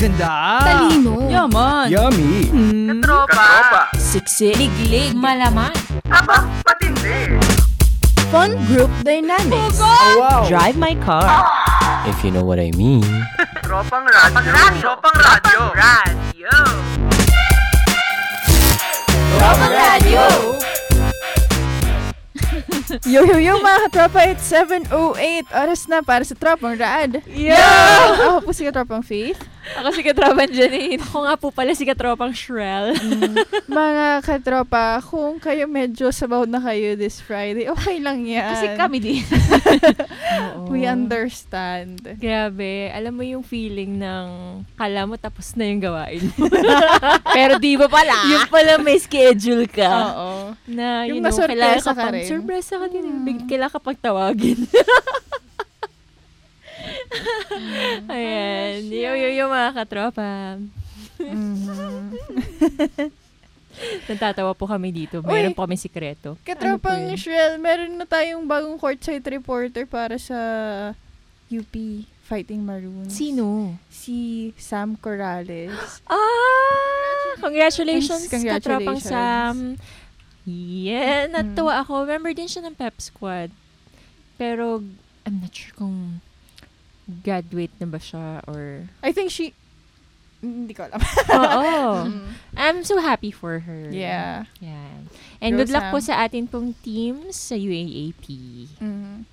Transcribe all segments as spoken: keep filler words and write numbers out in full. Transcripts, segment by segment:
Maganda. Talino. Yaman. Yummy. Mm. Katropa. Siksik. Liglig. Malaman. Aba, patindi. Fun group dynamics. Oh, wow. Drive my car. If you know what I mean. Tropang radyo. Tropang radyo. Radyo. Tropang radyo. Yo, yo, yo mga katropa, it's seven oh eight. Oras na para sa Tropang Rad. Yo! Ako po si Katropang Faith. Ako si Katropang Janine. Ako nga po pala si Katropang Shrel. Mm. Mga katropa, kung kayo medyo sabaw na kayo this Friday, okay lang yan. Kasi kami din. We understand. Grabe. Alam mo yung feeling ng kala mo tapos na yung gawain mo. Pero di ba pala? Yung pala may schedule ka. Oo. Na, you Yung know, kailangan masurpresa ka ka pang rin. surpresa ka din. Mm. Big- Kailangan ka pag tawagin. Ayan. Yo, yo, yo, mga katropa. Mm-hmm. Natatawa po kami dito. Meron Uy. po kami sikreto. Katropang Ano po yun? Shrel, meron na tayong bagong courtside reporter para sa U P Fighting Maroons. Sino? Si Sam Corrales. Ah! Congratulations, Congratulations. katropang Sam. Yeah, natuwa ako. Member din siya ng Pep Squad. Pero, I'm not sure kung graduate na ba siya or... I think she... Hindi ko alam. Oo. Mm. I'm so happy for her. Yeah. Yeah. And Go, good luck Sam. po sa atin pong teams sa U A A P. Mm.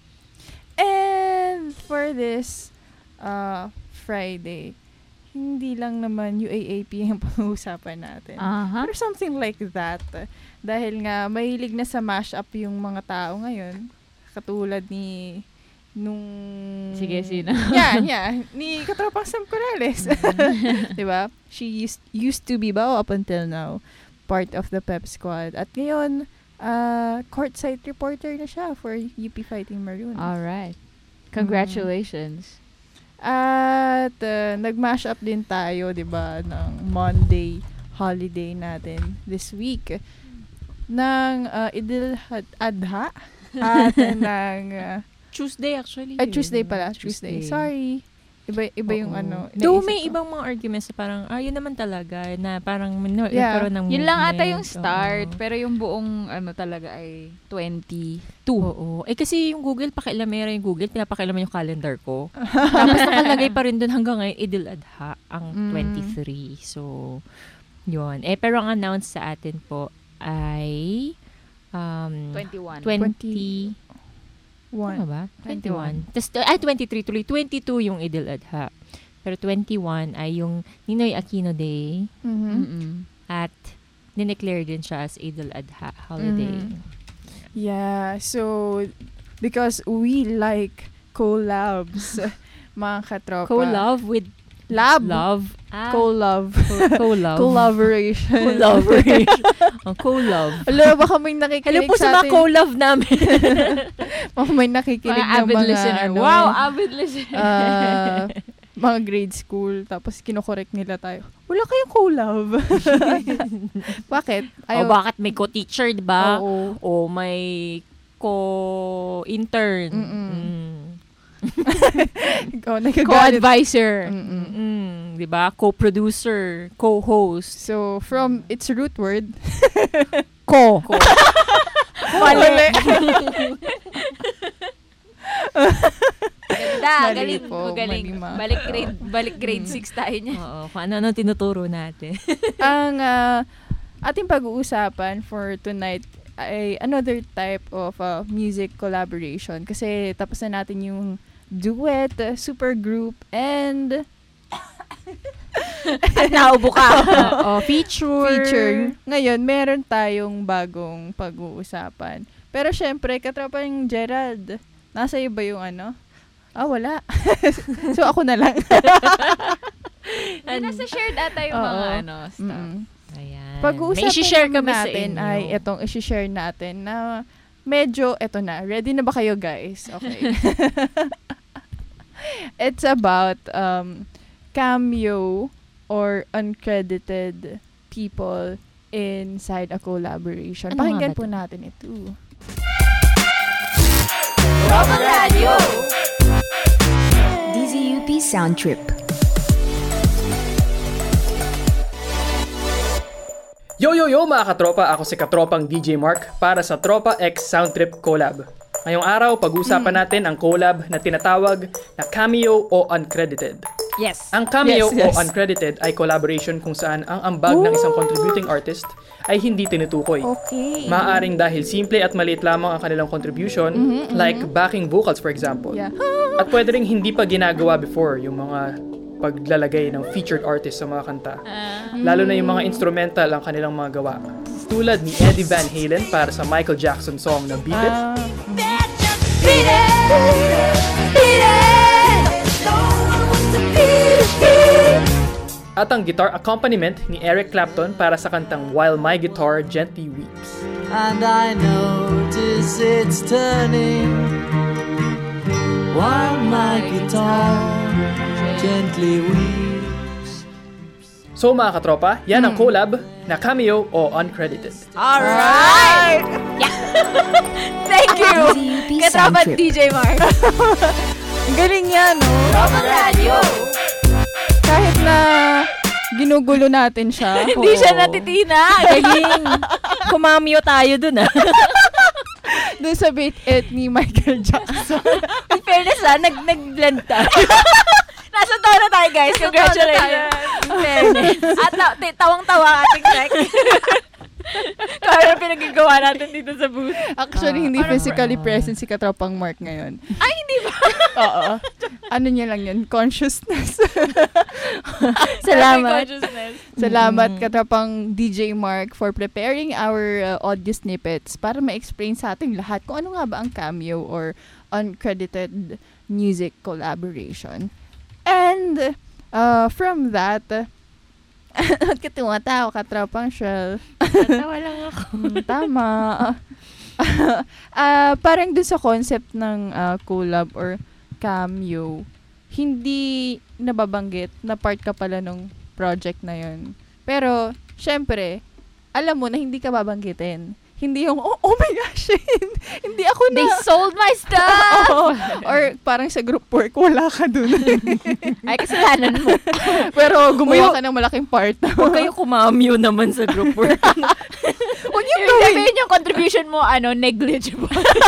And for this uh, Friday, hindi lang naman U A A P yung pag-uusapan natin. Aha. Or something like that. Dahil nga, mahilig na sa mashup yung mga tao ngayon. Katulad ni nung... Sige, sino? Yan, yan. Ni Katropang Sam Corrales. Diba? She used, used to be ba, up until now, part of the Pep Squad. At ngayon, uh, courtside reporter na siya for U P Fighting Maroons. Alright. Congratulations. At uh, nag-mash up din tayo, 'di ba, ng Monday holiday natin this week ng uh, Idil Had- Adha at ng uh, Tuesday actually. ay, Tuesday pala, Tuesday. Tuesday. Sorry. Iba iba yung Oo. ano. Though naisip may ko. ibang mga arguments na parang, ah, yun naman talaga, na parang min- Yeah. nagkaroon ng Yun lang ata movement. yung start, Oo. pero yung buong ano talaga ay twenty-two. Oo. Eh kasi yung Google, pakialamera yung Google, pinapakialaman yung calendar ko. Tapos nakalagay pa rin dun hanggang ngayon, Idil Adha, ang Mm. twenty-three. So, yun. Eh, pero ang announce sa atin po ay um, twenty-one. twenty... Ano One. ba? twenty-one. Tapos, ay, twenty-three tuloy. twenty-two yung Idil Adha. Pero twenty-one ay yung Ninoy Aquino Day. Mhm. Mm-mm. At dineclare din siya as Idil Adha holiday. Mhm. Yeah, so because we like collabs, mga katropa. Co-love with Lab. love. Ah, Co-love. co- co-love. Collaboration. Collaboration. Oh, co-love. Hello, baka may nakikinig Hello po sa mga atin. co-love namin. Baka may nakikinig Mga ng avid mga, listener. ano, Wow, avid listener. ah, mga grade school, tapos kinokorek nila tayo. Wala kayong collab. Bakit? O bakit may co-teacher, di ba? Oo. O may co-intern. Mm-mm. Mm. Ikaw, nagagalit. Co-advisor. Mm-mm. Mm, di ba? Co-producer. Co-host. So, from its root word, Co. mali. Ganda, Mali galing. po, Magaling. mali, ma. Balik grade, balik grade six tayo niya. Oo, kung ano-ano tinuturo natin. Ang ah, ating pag-uusapan for tonight ay another type of uh, music collaboration. Kasi tapos na natin yung duet, uh, supergroup, and At naubo ka. Oo, feature. feature. Ngayon, meron tayong bagong pag-uusapan. Pero syempre, katropang Gerald, nasa iyo ba yung ano? Ah, wala. So, ako na lang. Ay, nasa shared ata yung Oo. mga ano, stuff. Mm-mm. Ayan. Pag-uusapan May isi-share naman kami sa natin inyo. ay itong isi-share natin na medyo, eto na, ready na ba kayo guys? Okay. It's about um, cameo or uncredited people inside a collaboration. Ano nga Pakinggan ba po to? natin ito. Tropang Radio! D Z U P Sound Trip. Yo yo yo mga katropa, ako si Katropang D J Mark para sa Tropa X Soundtrip Collab. Ngayong araw, pag-uusapan natin ang collab na tinatawag na cameo o uncredited. Yes. Ang cameo Yes, yes. o uncredited ay collaboration kung saan ang ambag ng isang contributing artist ay hindi tinutukoy. Okay. Maaaring dahil simple at maliit lamang ang kanilang contribution, like backing vocals for example. Yeah. At pwede rin hindi pa ginagawa before yung mga paglalagay ng featured artist sa mga kanta. Lalo na yung mga instrumental ang kanilang mga gawa. Tulad ni Eddie Van Halen para sa Michael Jackson song na Beat It. Ah, At ang guitar accompaniment ni Eric Clapton para sa kantang While My Guitar Gently Weeps. And I notice it's turning while my guitar gently weeps. So mga katropa, yan ang collab na cameo o uncredited. Alright! Thank you! Katrapat D J Mark. ang galing yan, no? Tropang radyo! Kahit na ginugulo natin siya. Hindi siya oo. natitina. Galing. Kumamio tayo dun ah. Doon sa Beat It ni Michael Jackson. In fairness ah, nag nag-blend tayo. Nasa taon na tayo, guys. Congratulations. In fairness. At ta- t- tawang-tawa ang ating tech. Kaya pinagagawa natin dito sa booth. Actually, hindi physically present si Katropang Mark ngayon. Ay, hindi ba? Oo. Ano niya lang yun? Consciousness. Salamat. Consciousness. Salamat, Katropang D J Mark, for preparing our uh, audio snippets para ma-explain sa ating lahat kung ano nga ba ang cameo or uncredited music collaboration. And uh, from that, ba't ka tumatawa, Katropang Shell? Natawa lang ako. Mm, tama. Ah, parang dun sa concept ng ah, collab or cameo, hindi nababanggit na part ka pala nung project na yun. Pero, syempre, alam mo na hindi ka babanggitin. Hindi yung, oh, oh my gosh, hindi ako na. They sold my stuff! Oo. Or parang sa group work, wala ka dun. Ay, kasalanan mo. Pero gumawa ka ng malaking part. Huwag kayo kumamio naman sa group work. Huwag yung Ibig gawin. sabihin yung contribution mo, ano, negligible.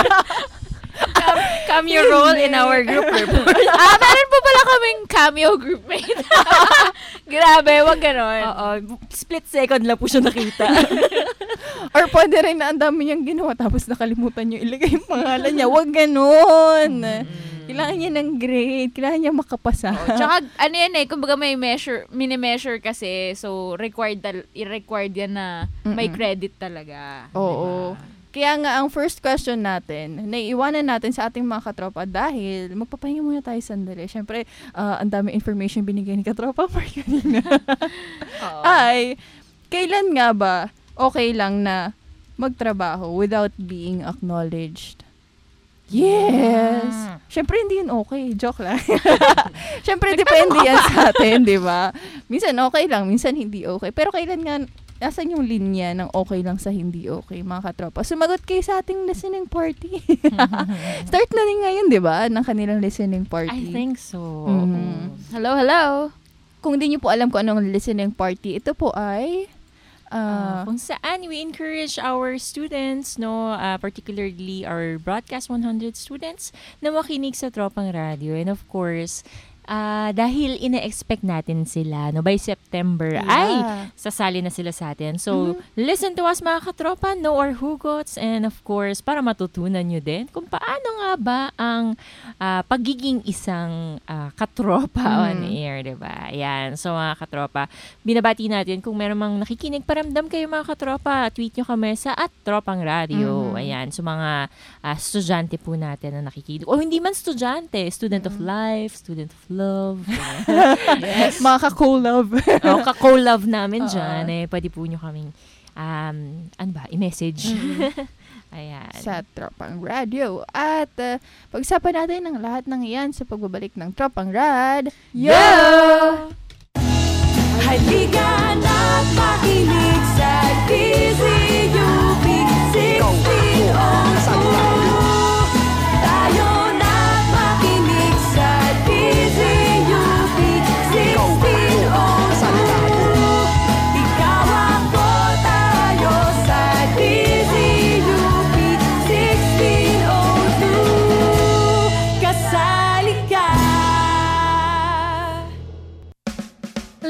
Cameo role in our group report. ah, meron po pala kaming cameo groupmate. Grabe, wag ganon. Oo. Split second lang po siya nakita. Or pwede rin na ang dami niyang ginawa tapos nakalimutan niyo ilagay yung pangalan niya. Huwag ganon. Kailangan niya ng grade. Kailangan niya makapasa. Tsaka, ano yan eh, kumbaga may measure, mini-measure kasi, so, required, tal- i-required yan na may Mm-mm. credit talaga. Oo. Kaya nga, ang first question natin, naiiwanan natin sa ating mga katropa dahil magpapahinga muna tayo sandali. Siyempre, ah, ang dami information binigay ni Katropa Mark kanina. Oo. Ay, kailan nga ba okay lang na magtrabaho without being acknowledged? Yes! Siyempre, hindi yun okay. Joke lang. Siyempre, depende yan sa atin, di ba? Minsan okay lang, minsan hindi okay. Pero kailan nga, nasan yung linya ng okay lang sa hindi okay, mga katropa? Sumagot kayo sa ating listening party. Start na rin ngayon, di ba? Ng kanilang listening party. I think so. Mhm. Hello, hello. Kung di nyo po alam kung anong listening party, ito po ay Uh, ah, kung saan we encourage our students, no, uh, particularly our Broadcast one hundred students, na makinig sa Tropang Radio. And of course, uh, dahil ina-expect natin sila, no, by September, Yeah. ay, sasali na sila sa atin. So, listen to us mga katropa, know our hugots, and of course, para matutunan nyo din kung paano nga ba ang uh, pagiging isang uh, katropa on air, diba? Ayan. So, mga katropa, binabati natin kung meron mang nakikinig, paramdam kayo mga katropa, tweet nyo kami sa at Tropang Radio. Mhm. Ayan. So, mga uh, estudyante po natin na nakikinig. O hindi man estudyante, student of life, student of love. yes. mga ka-collab. o, ka-co-love namin Oo. dyan. Eh, pwede po nyo kaming, um, ano ba, i-message. Ayan. sa Tropang Radio. At uh, pag-usapan natin ng lahat ng iyan sa pagbabalik ng Tropang Rad. Yo! Halika na't makinig sa D Z U P sixteen oh two. Tayo na't makinig sa D Z U P sixteen oh two. Ikaw ako, tayo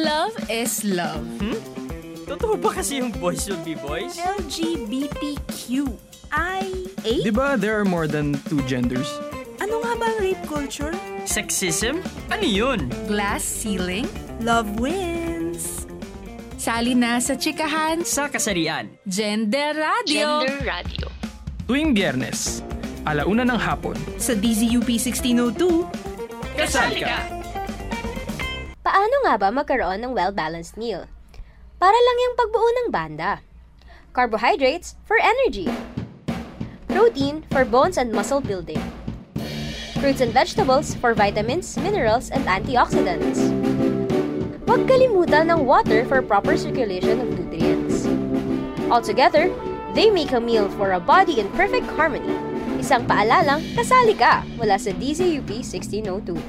Love is love. Hmm? Totoo ba kasi yung boys will be boys? L G B T Q I A? Di ba there are more than two genders? Ano nga ba ang rape culture? Sexism? Ano yun? Glass ceiling? Love wins. Sali na sa chikahan. Sa kasarian. Gender Radio. Gender Radio. Tuwing Biyernes, alauna ng hapon. Sa D Z U P sixteen oh two. Kasali ka! Paano nga ba magkaroon ng well-balanced meal? Para lang yung pagbuo ng banda. Carbohydrates for energy. Protein for bones and muscle building. Fruits and vegetables for vitamins, minerals, and antioxidants. Huwag kalimutan ng water for proper circulation of nutrients. Altogether, they make a meal for a body in perfect harmony. Isang paalalang kasali ka mula sa D Z U P sixteen oh two.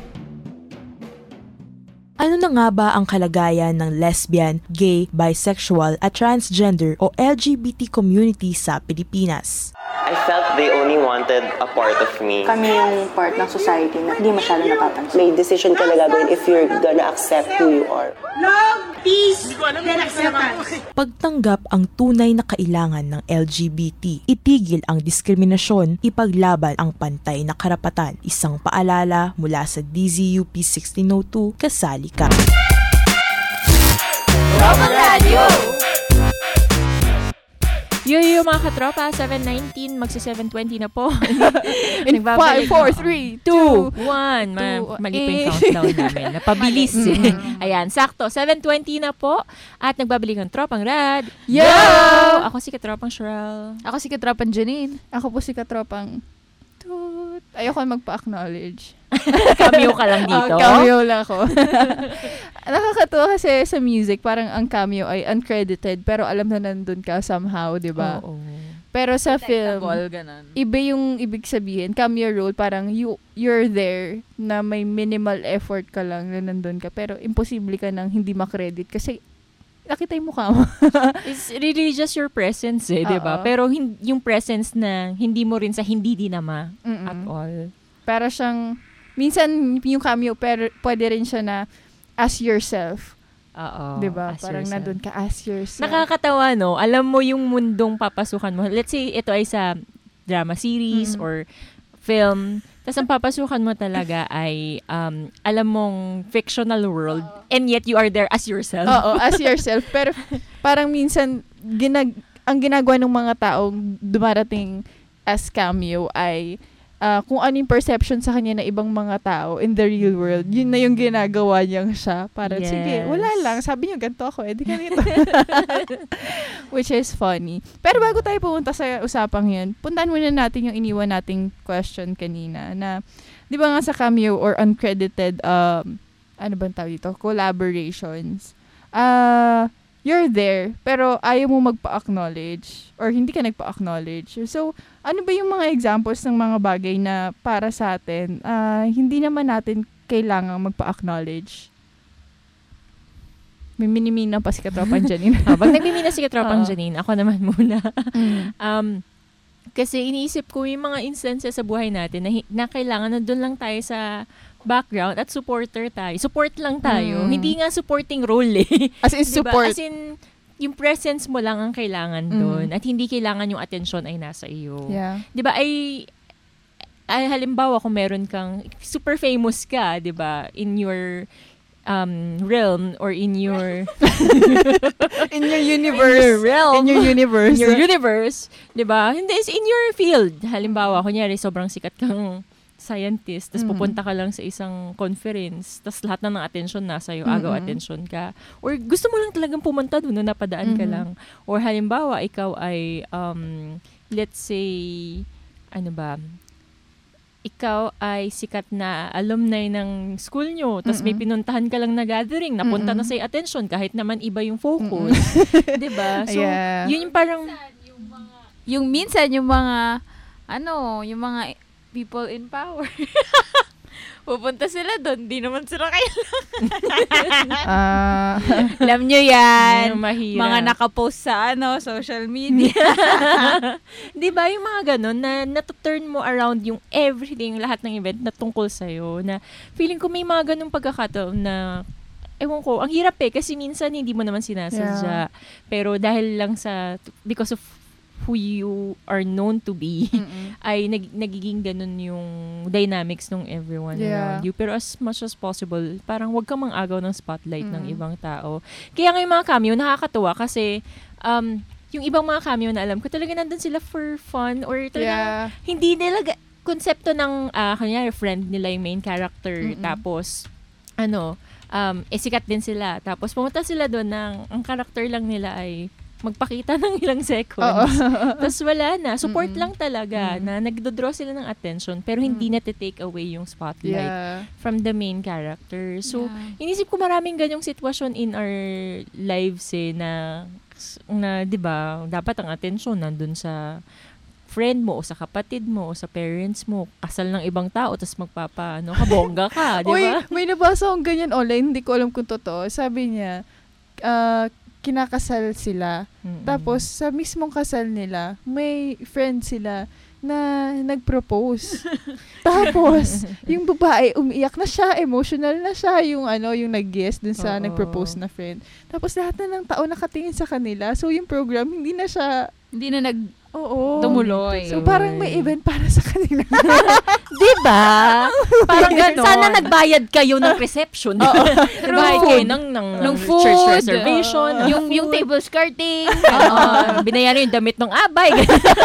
Ano na nga ba ang kalagayan ng lesbian, gay, bisexual at transgender o L G B T community sa Pilipinas? I felt they only wanted a part of me. Kami yung part ng society na hindi masyado napapansin. May decision ka na gagawin if you're gonna accept who you are. Love, peace, and acceptance. Pagtanggap ang tunay na kailangan ng L G B T. Itigil ang diskriminasyon, ipaglaban ang pantay na karapatan. Isang paalala mula sa D Z U P sixteen oh two, kasali ka. Tropang Radio! Yo, yo, mga katropa, seven nineteen, magsa seven twenty na po. In five, four, three, two, one. Ma- two, mali po yung eh. countdown namin. Napabilis. eh. Ayan, sakto. seven twenty na po. At nagbabalik ang Tropang Rad. Yo! Ako si Katropang Sheryl. Ako si Katropang Janine. Ako po si Katropang Toot. Ayoko magpa-acknowledge. Cameo ka lang dito? Uh, cameo lang ako. Nakakatuwa kasi sa music, parang ang cameo ay uncredited, pero alam na nandun ka somehow, di ba? Oo. Pero sa film, Ganun. iba yung ibig sabihin, cameo role, parang you, you're there, na may minimal effort ka lang na nandun ka, pero imposible ka nang hindi makredit kasi nakita yung mukha mo. It's really just your presence eh, di ba? Pero hin- yung presence na hindi mo rin sa hindi dinama Mm-mm. at all. Para siyang, minsan yung cameo, pero pwede rin siya na as yourself. Oo. Diba? as Parang yourself. nandun ka as yourself. Nakakatawa, no? Alam mo yung mundong papasukan mo. Let's say, ito ay sa drama series Mm. or film. Tapos ang papasukan mo talaga ay, um, alam mong fictional world and yet you are there as yourself. Oo, as yourself. Pero parang minsan, ginag ang ginagawa ng mga taong dumarating as cameo ay uh, kung ano yung perception sa kanya na ibang mga tao in the real world, yun na yung ginagawa niyang siya. Parang, Yes. sige, wala lang. Sabi niyo, ganito ako. Eh, di ganito. Which is funny. Pero bago tayo pumunta sa usapang yun, puntahan muna natin yung iniwan nating question kanina na, di ba nga sa cameo or uncredited, um, ano bang tawag dito? Collaborations. Ah, uh, you're there, pero ayaw mo magpa-acknowledge or hindi ka nagpa-acknowledge. So, ano ba yung mga examples ng mga bagay na para sa atin, uh, hindi naman natin kailangang magpa-acknowledge? May minimina pa si Katropang Janine. Habang nagmimina si Katropang Oo. Janine, ako naman muna. Mm. um, kasi iniisip ko yung mga instances sa buhay natin na, hi- na kailangan nandun lang tayo sa background at supporter tayo. Support lang tayo. Mm. Hindi nga supporting role eh. As in Diba? support. As in, yung presence mo lang ang kailangan doon at hindi kailangan yung atensyon ay nasa iyo. Yeah. 'Di ba? Ay ay halimbawa kung meron kang super famous ka, 'di ba? In your um realm or in your in your universe. in your realm, In your universe. in your universe, 'di ba? Hindi, is in your field. Halimbawa, kunyari sobrang sikat kang scientist, tapos Mm. pupunta ka lang sa isang conference, tapos lahat na ng attention nasa iyo, Mm-mm. agaw attention ka. Or gusto mo lang talagang pumunta doon, na napadaan ka Mhm. lang. Or halimbawa, ikaw ay, um, let's say, ano ba, ikaw ay sikat na alumni ng school nyo, tapos may Mm-mm. pinuntahan ka lang na gathering, napunta Mm-mm. na sa attention, kahit naman iba yung focus. Diba? So, Yeah. yun yung parang, Yung minsan, yung mga, ano, yung mga people in power. Pupunta sila doon, di naman sila kailangan. Ah. Alam nyo yan. Yung mahirap. Mga nakapost sa ano, social media. Di ba yung mga ganun na natu-turn mo around yung everything, lahat ng event na tungkol sa'yo, na feeling ko may mga ganung pagkakataon na ewan ko, ang hirap eh, kasi minsan hindi mo naman sinasadya. Yeah. Pero dahil lang sa, because of who you are known to be, Mm-mm. ay nag, nagiging ganun yung dynamics ng everyone Yeah. around you. Pero as much as possible, parang wag kang mang-agaw ng spotlight ng Mm. ibang tao. Kaya nga yung mga cameo, nakakatuwa kasi um, yung ibang mga cameo na alam ko, talaga nandun sila for fun or talaga Yeah. hindi nila ga- konsepto ng, uh, kanyari, friend nila yung main character. Mm-mm. Tapos, ano, um, eh, sikat din sila. Tapos, pumunta sila doon ng, ang character lang nila ay magpakita ng ilang seconds. Tapos wala na. Support Mm-mm. lang talaga Mm-mm. na nagdodraw sila ng attention pero hindi na take away yung spotlight Yeah. from the main character. So, Yeah. inisip ko maraming ganyong sitwasyon in our lives eh na, na 'di ba, dapat ang attention nandun sa friend mo o sa kapatid mo o sa parents mo, kasal ng ibang tao tapos magpapa ano, kabongga ka, 'di Uy, ba? may nabasa akong ganyan online, hindi ko alam kung totoo. Sabi niya, ah, kinakasal sila. Mm-mm. Tapos, sa mismong kasal nila, may friend sila na nag-propose. Tapos, yung babae, umiiyak na siya, emotional na siya, yung ano, yung nag-guest dun sa Oo. nag-propose na friend. Tapos, lahat na ng tao nakatingin sa kanila. So, yung program, hindi na siya, Hindi na nag oo. tumuloy. So, parang may event para sa kanila. Diba? Parang Ganon. sana nagbayad kayo ng reception. Nagbayad kayo ng, ng, ng Nung food, church reservation. uh, yung yung table skirting. Oo, binayaran yung damit ng abay.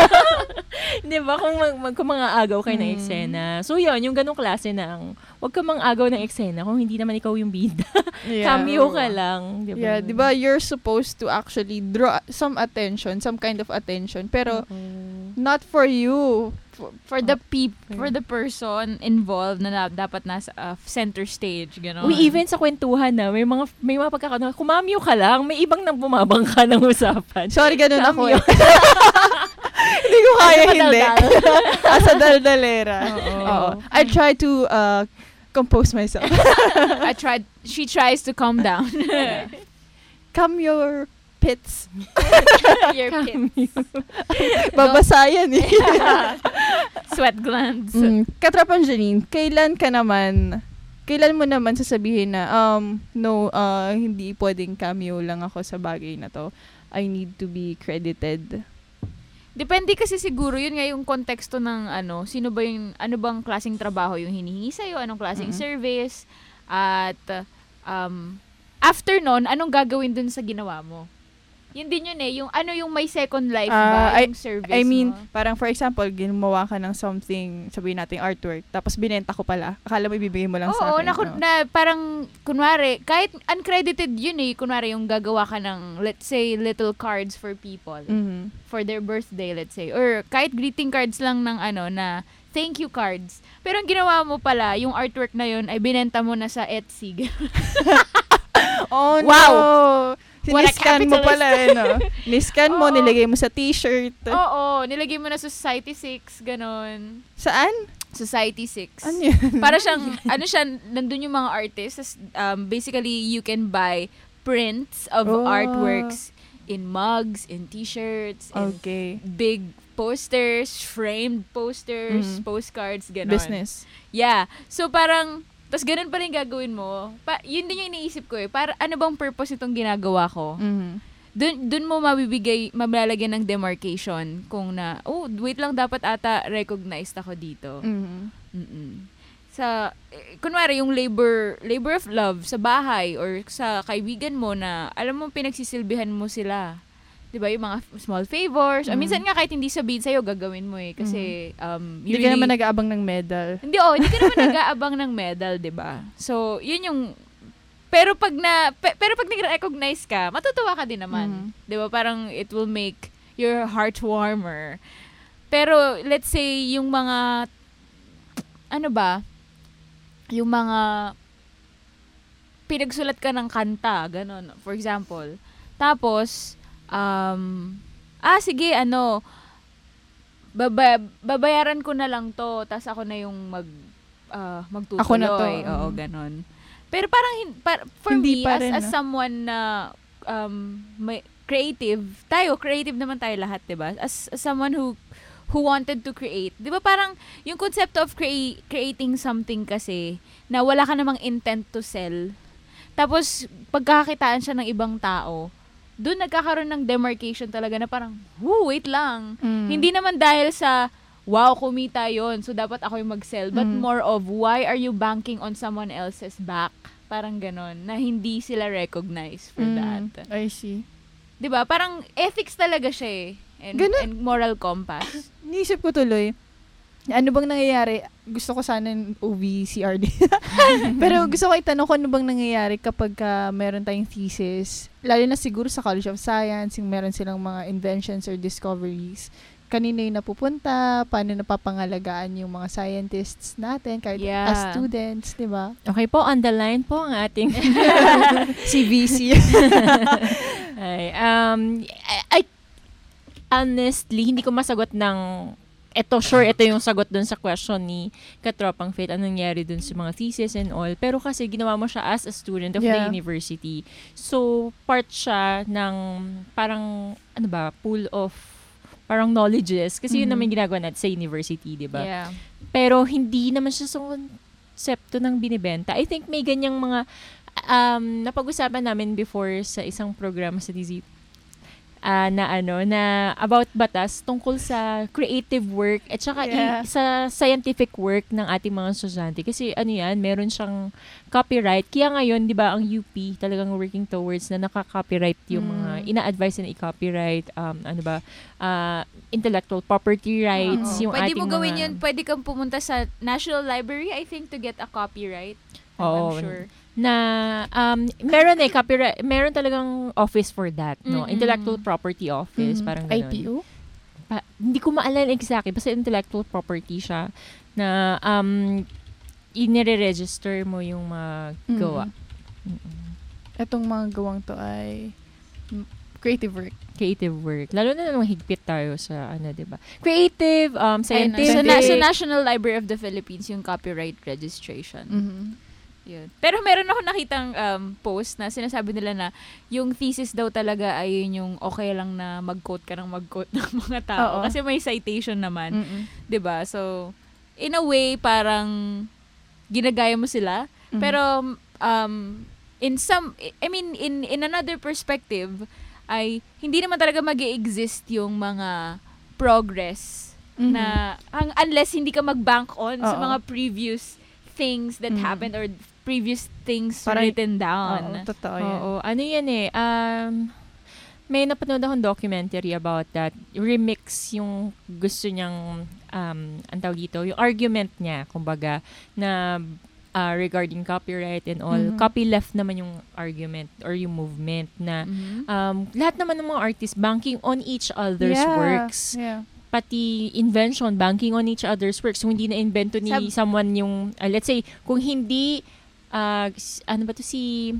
Diba? Kung, mag, mag, kung mga agaw kayo ng eksena. So yun, yung ganong klase ng, wag ka mang agaw ng eksena kung hindi naman ikaw yung bida. Yeah. Cameo ka lang. Diba? Yeah, di ba, you're supposed to actually draw some attention, some kind of attention, pero not for you. for, for the peop for the person involved na, na dapat nasa uh, center stage, gano'n. We even sa kwentuhan na, may mga may mga pagkakataon, kumamyo ka lang, may ibang nang bumabangka ng usapan. Sorry, ganun ako Cameo. eh. Hindi ko kaya, Asa hindi. daldal. Asa daldalera. Oo. Oo. I try to uh, compose myself. I tried, she tries to calm down. Calm your pits. Your pits. Babasayan eh. Sweat glands. Mm. Katrapan Janine, kailan ka naman, kailan mo naman sasabihin na, um, no, uh, hindi pwedeng cameo lang ako sa bagay na to. I need to be credited. Depende kasi siguro yun nga yung konteksto ng ano, sino ba yung, ano bang klaseng trabaho yung hinihingi sa'yo, anong klaseng Mm-hmm. service, at um, after nun, anong gagawin dun sa ginawa mo? Yun din yun eh, yung ano yung may second life ba, Ah, yung service I mean, mo. parang for example, gumawa ka ng something, sabihin natin artwork, tapos binenta ko pala. Akala mo ibibigay mo lang sa Oo, akin. na, no? na parang, kunwari, kahit uncredited yun eh, kunwari yung gagawa ka ng, let's say, little cards for people, Mhm. for their birthday, let's say, or kahit greeting cards lang ng ano, na thank you cards. Pero ang ginawa mo pala, yung artwork na yun, ay binenta mo na sa Etsy. Oh, Wow! no! What a Siniscan mo capitalist. pala eh, no? Niscan mo, Oo. nilagay mo sa t-shirt. Oo, nilagay mo na sa Society six, ganon. Saan? Society six. Ano yun? Para siyang, ano siya, nandun yung mga artists. Um, basically, you can buy prints of Oh. artworks in mugs, in t-shirts, in Okay. big posters, framed posters, Mhm. postcards, ganon. Business. Yeah. So, parang, tas ganun pa rin gagawin mo. Pa, yun din yung iniisip ko eh. Para, ano bang purpose itong ginagawa ko? Mhm. Dun, dun mo mabibigay, malalagyan ng demarcation kung na, oh, wait lang, dapat ata recognized ako dito. Mhm. Mm-mm. Sa, eh, kunwari, yung labor, labor of love sa bahay or sa kaibigan mo na, alam mo, pinagsisilbihan mo sila. Diba, yung mga f- small favors. O Mhm. minsan nga kahit hindi sabihin sa'yo, gagawin mo eh. Kasi, um, Hindi you ka really- naman nag-aabang ng medal. hindi, oh, hindi ka naman nag-aabang ng medal, 'di ba? So, 'yun yung pero pag na pe, pero pag nag-recognize ka, matutuwa ka din naman. 'Di ba? Parang it will make your heart warmer. Pero let's say yung mga ano ba? Yung mga pinagsulat ka ng kanta, ganun, for example. Tapos um ah sige, ano baba, babayaran ko na lang to, tas ako na yung mag uh, magtutuloy. Ako na to. Oo, ganon. Pero parang hin- par- for me Hindi pa as, rin, as no? someone na um may creative, tayo creative naman tayo lahat, 'di ba? As, as someone who who wanted to create. 'Di ba parang yung concept of crea- creating something kasi na wala ka namang intent to sell. Tapos, pagkakakitaan siya ng ibang tao, doon nagkakaroon ng demarcation talaga na parang, whoo, wait lang. Mm. Hindi naman dahil sa, wow, kumita yon, so dapat ako yung mag-sell. But Mm. more of, why are you banking on someone else's back? Parang ganon, na hindi sila recognize for Mm. that. I see. Diba? Parang ethics talaga siya eh. And, Ganon. and moral compass. Niisip ko tuloy, ano bang nangyayari? Gusto ko sana ng O V C R D. Pero gusto ko itanong kung ano bang nangyayari kapag ka meron tayong thesis, lalo na siguro sa College of Science, yung meron silang mga inventions or discoveries. Kanino yung napupunta, paano napapangalagaan yung mga scientists natin, kahit Yeah. as students, di ba? Okay po, on the line po ang ating si V C. Ay, um, I, I, honestly, hindi ko masagot ng eto, sure, ito yung sagot dun sa question ni Katropang Faith, anong nangyari dun sa mga thesis and all. Pero kasi ginawa mo siya as a student of Yeah. the university. So, part siya ng parang, ano ba, pool of parang knowledges. Kasi yun Mhm. naman ginagawa natin sa university, di ba? Yeah. Pero hindi naman siya sa konsepto ng binibenta. I think may ganyang mga, um, napag-usapan namin before sa isang programa sa D Z, ah, na ano, na about batas tungkol sa creative work at saka Yeah. i- sa scientific work ng ating mga estudyante. Kasi ano yan, meron siyang copyright. Kaya ngayon, di ba, ang U P talagang working towards na naka-copyright yung Mm. mga, ina-advise na i-copyright, um, ano ba, ah, intellectual property rights, Oo. yung Pwede ating mo gawin mga- yun, pwede kang pumunta sa National Library, I think, to get a copyright. Oo. I'm sure. Na um meron eh copyright, meron talagang office for that, no? Mm-mm. Intellectual property office, Mhm. parang I ganun. P O? Pa- hindi ko maalala exactly, basta intellectual property siya na um inire-register mo yung mga gawa. Etong mga gawang to ay mm, creative work. Creative work. Lalo na nung higpit tayo sa ano, 'di ba? Creative, um Ayun na. scientific. So, na- sa National Library of the Philippines, yung copyright registration. Mhm. Yun. Pero meron ako nakitang um, post na sinasabi nila na yung thesis daw talaga ay yun yung okay lang na mag-quote ka ng mag-quote ng mga tao. Oo. Kasi may citation naman. Mm-mm. 'Di ba? So, in a way, parang ginagaya mo sila. Mhm. Pero, um, in some, I mean, in in another perspective, ay hindi naman talaga mag-exist yung mga progress Mhm. na hang, unless hindi ka mag-bank on sa Oo. mga previous things that Mhm. happened or previous things Parang- written Oo, down. totoo yan. Oo, ano yan eh, um, may napanood akong documentary about that. Remix yung gusto niyang, um, ang tawag dito, yung argument niya, kumbaga, na uh, regarding copyright and all. Mhm. Copyleft naman yung argument or yung movement na Mhm. um, lahat naman ng mga artists banking on each other's Yeah, works. yeah. Pati invention, banking on each other's works. Kung hindi na-invento ni Sab- someone yung, uh, let's say, kung hindi, uh, s- ano ba to si,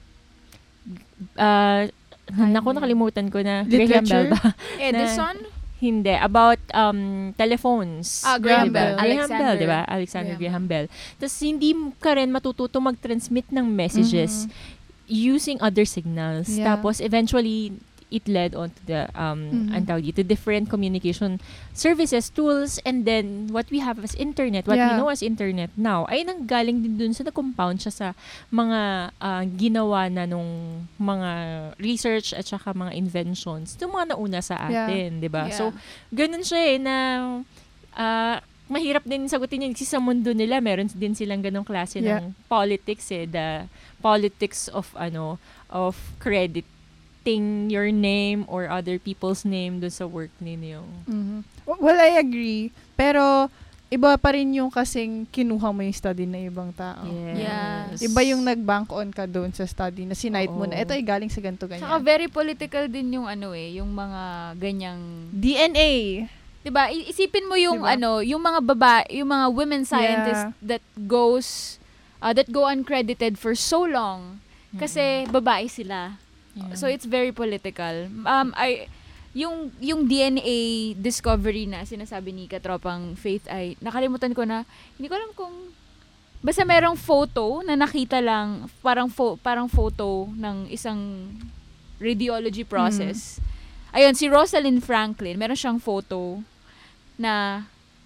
uh, naku, nakalimutan ko na. Graham Literature? Bell ba? Edison? Na- hindi. About um, telephones. Ah, Graham Diba? Bell. Graham Alexander. Bell, di ba? Alexander Graham Graham, Bell. Tapos hindi ka rin matututo mag-transmit ng messages using other signals. Yeah. Tapos eventually, it led on to the um Mhm. ang tawag dito, different communication services, tools, and then what we have as internet, what we Yeah. know as internet now, ay nanggaling din dun sa nag-compound siya sa mga ah, ginawa na nung mga research at saka mga inventions ng mga nauna sa Yeah. atin, di ba? Yeah. So, ganun siya eh, na ah, mahirap din sagutin yun kasi sa mundo nila, meron din silang ganong klase Yeah. ng politics eh, the politics of ano, of credit your name or other people's name doon sa work ninyo. Mhm. W- Well, I agree. Pero, iba pa rin yung kasing kinuha mo yung study ng ibang tao. Yes. Iba yung nag-bank on ka doon sa study na sinite mo na, Oo. ito ay galing sa ganito, ganyan. Saka very political din yung ano eh, yung mga ganyang D N A. 'Di ba? I- Isipin mo yung Diba? ano, yung mga baba, yung mga women scientists that goes uh, that go uncredited for so long kasi babae sila. Yeah. So it's very political. Um I yung yung D N A discovery na sinasabi ni Katropang Faith ay nakalimutan ko na, hindi ko alam kung basta merong photo na nakita lang, parang fo- parang photo ng isang radiology process. Ayun, si Rosalind Franklin, meron siyang photo na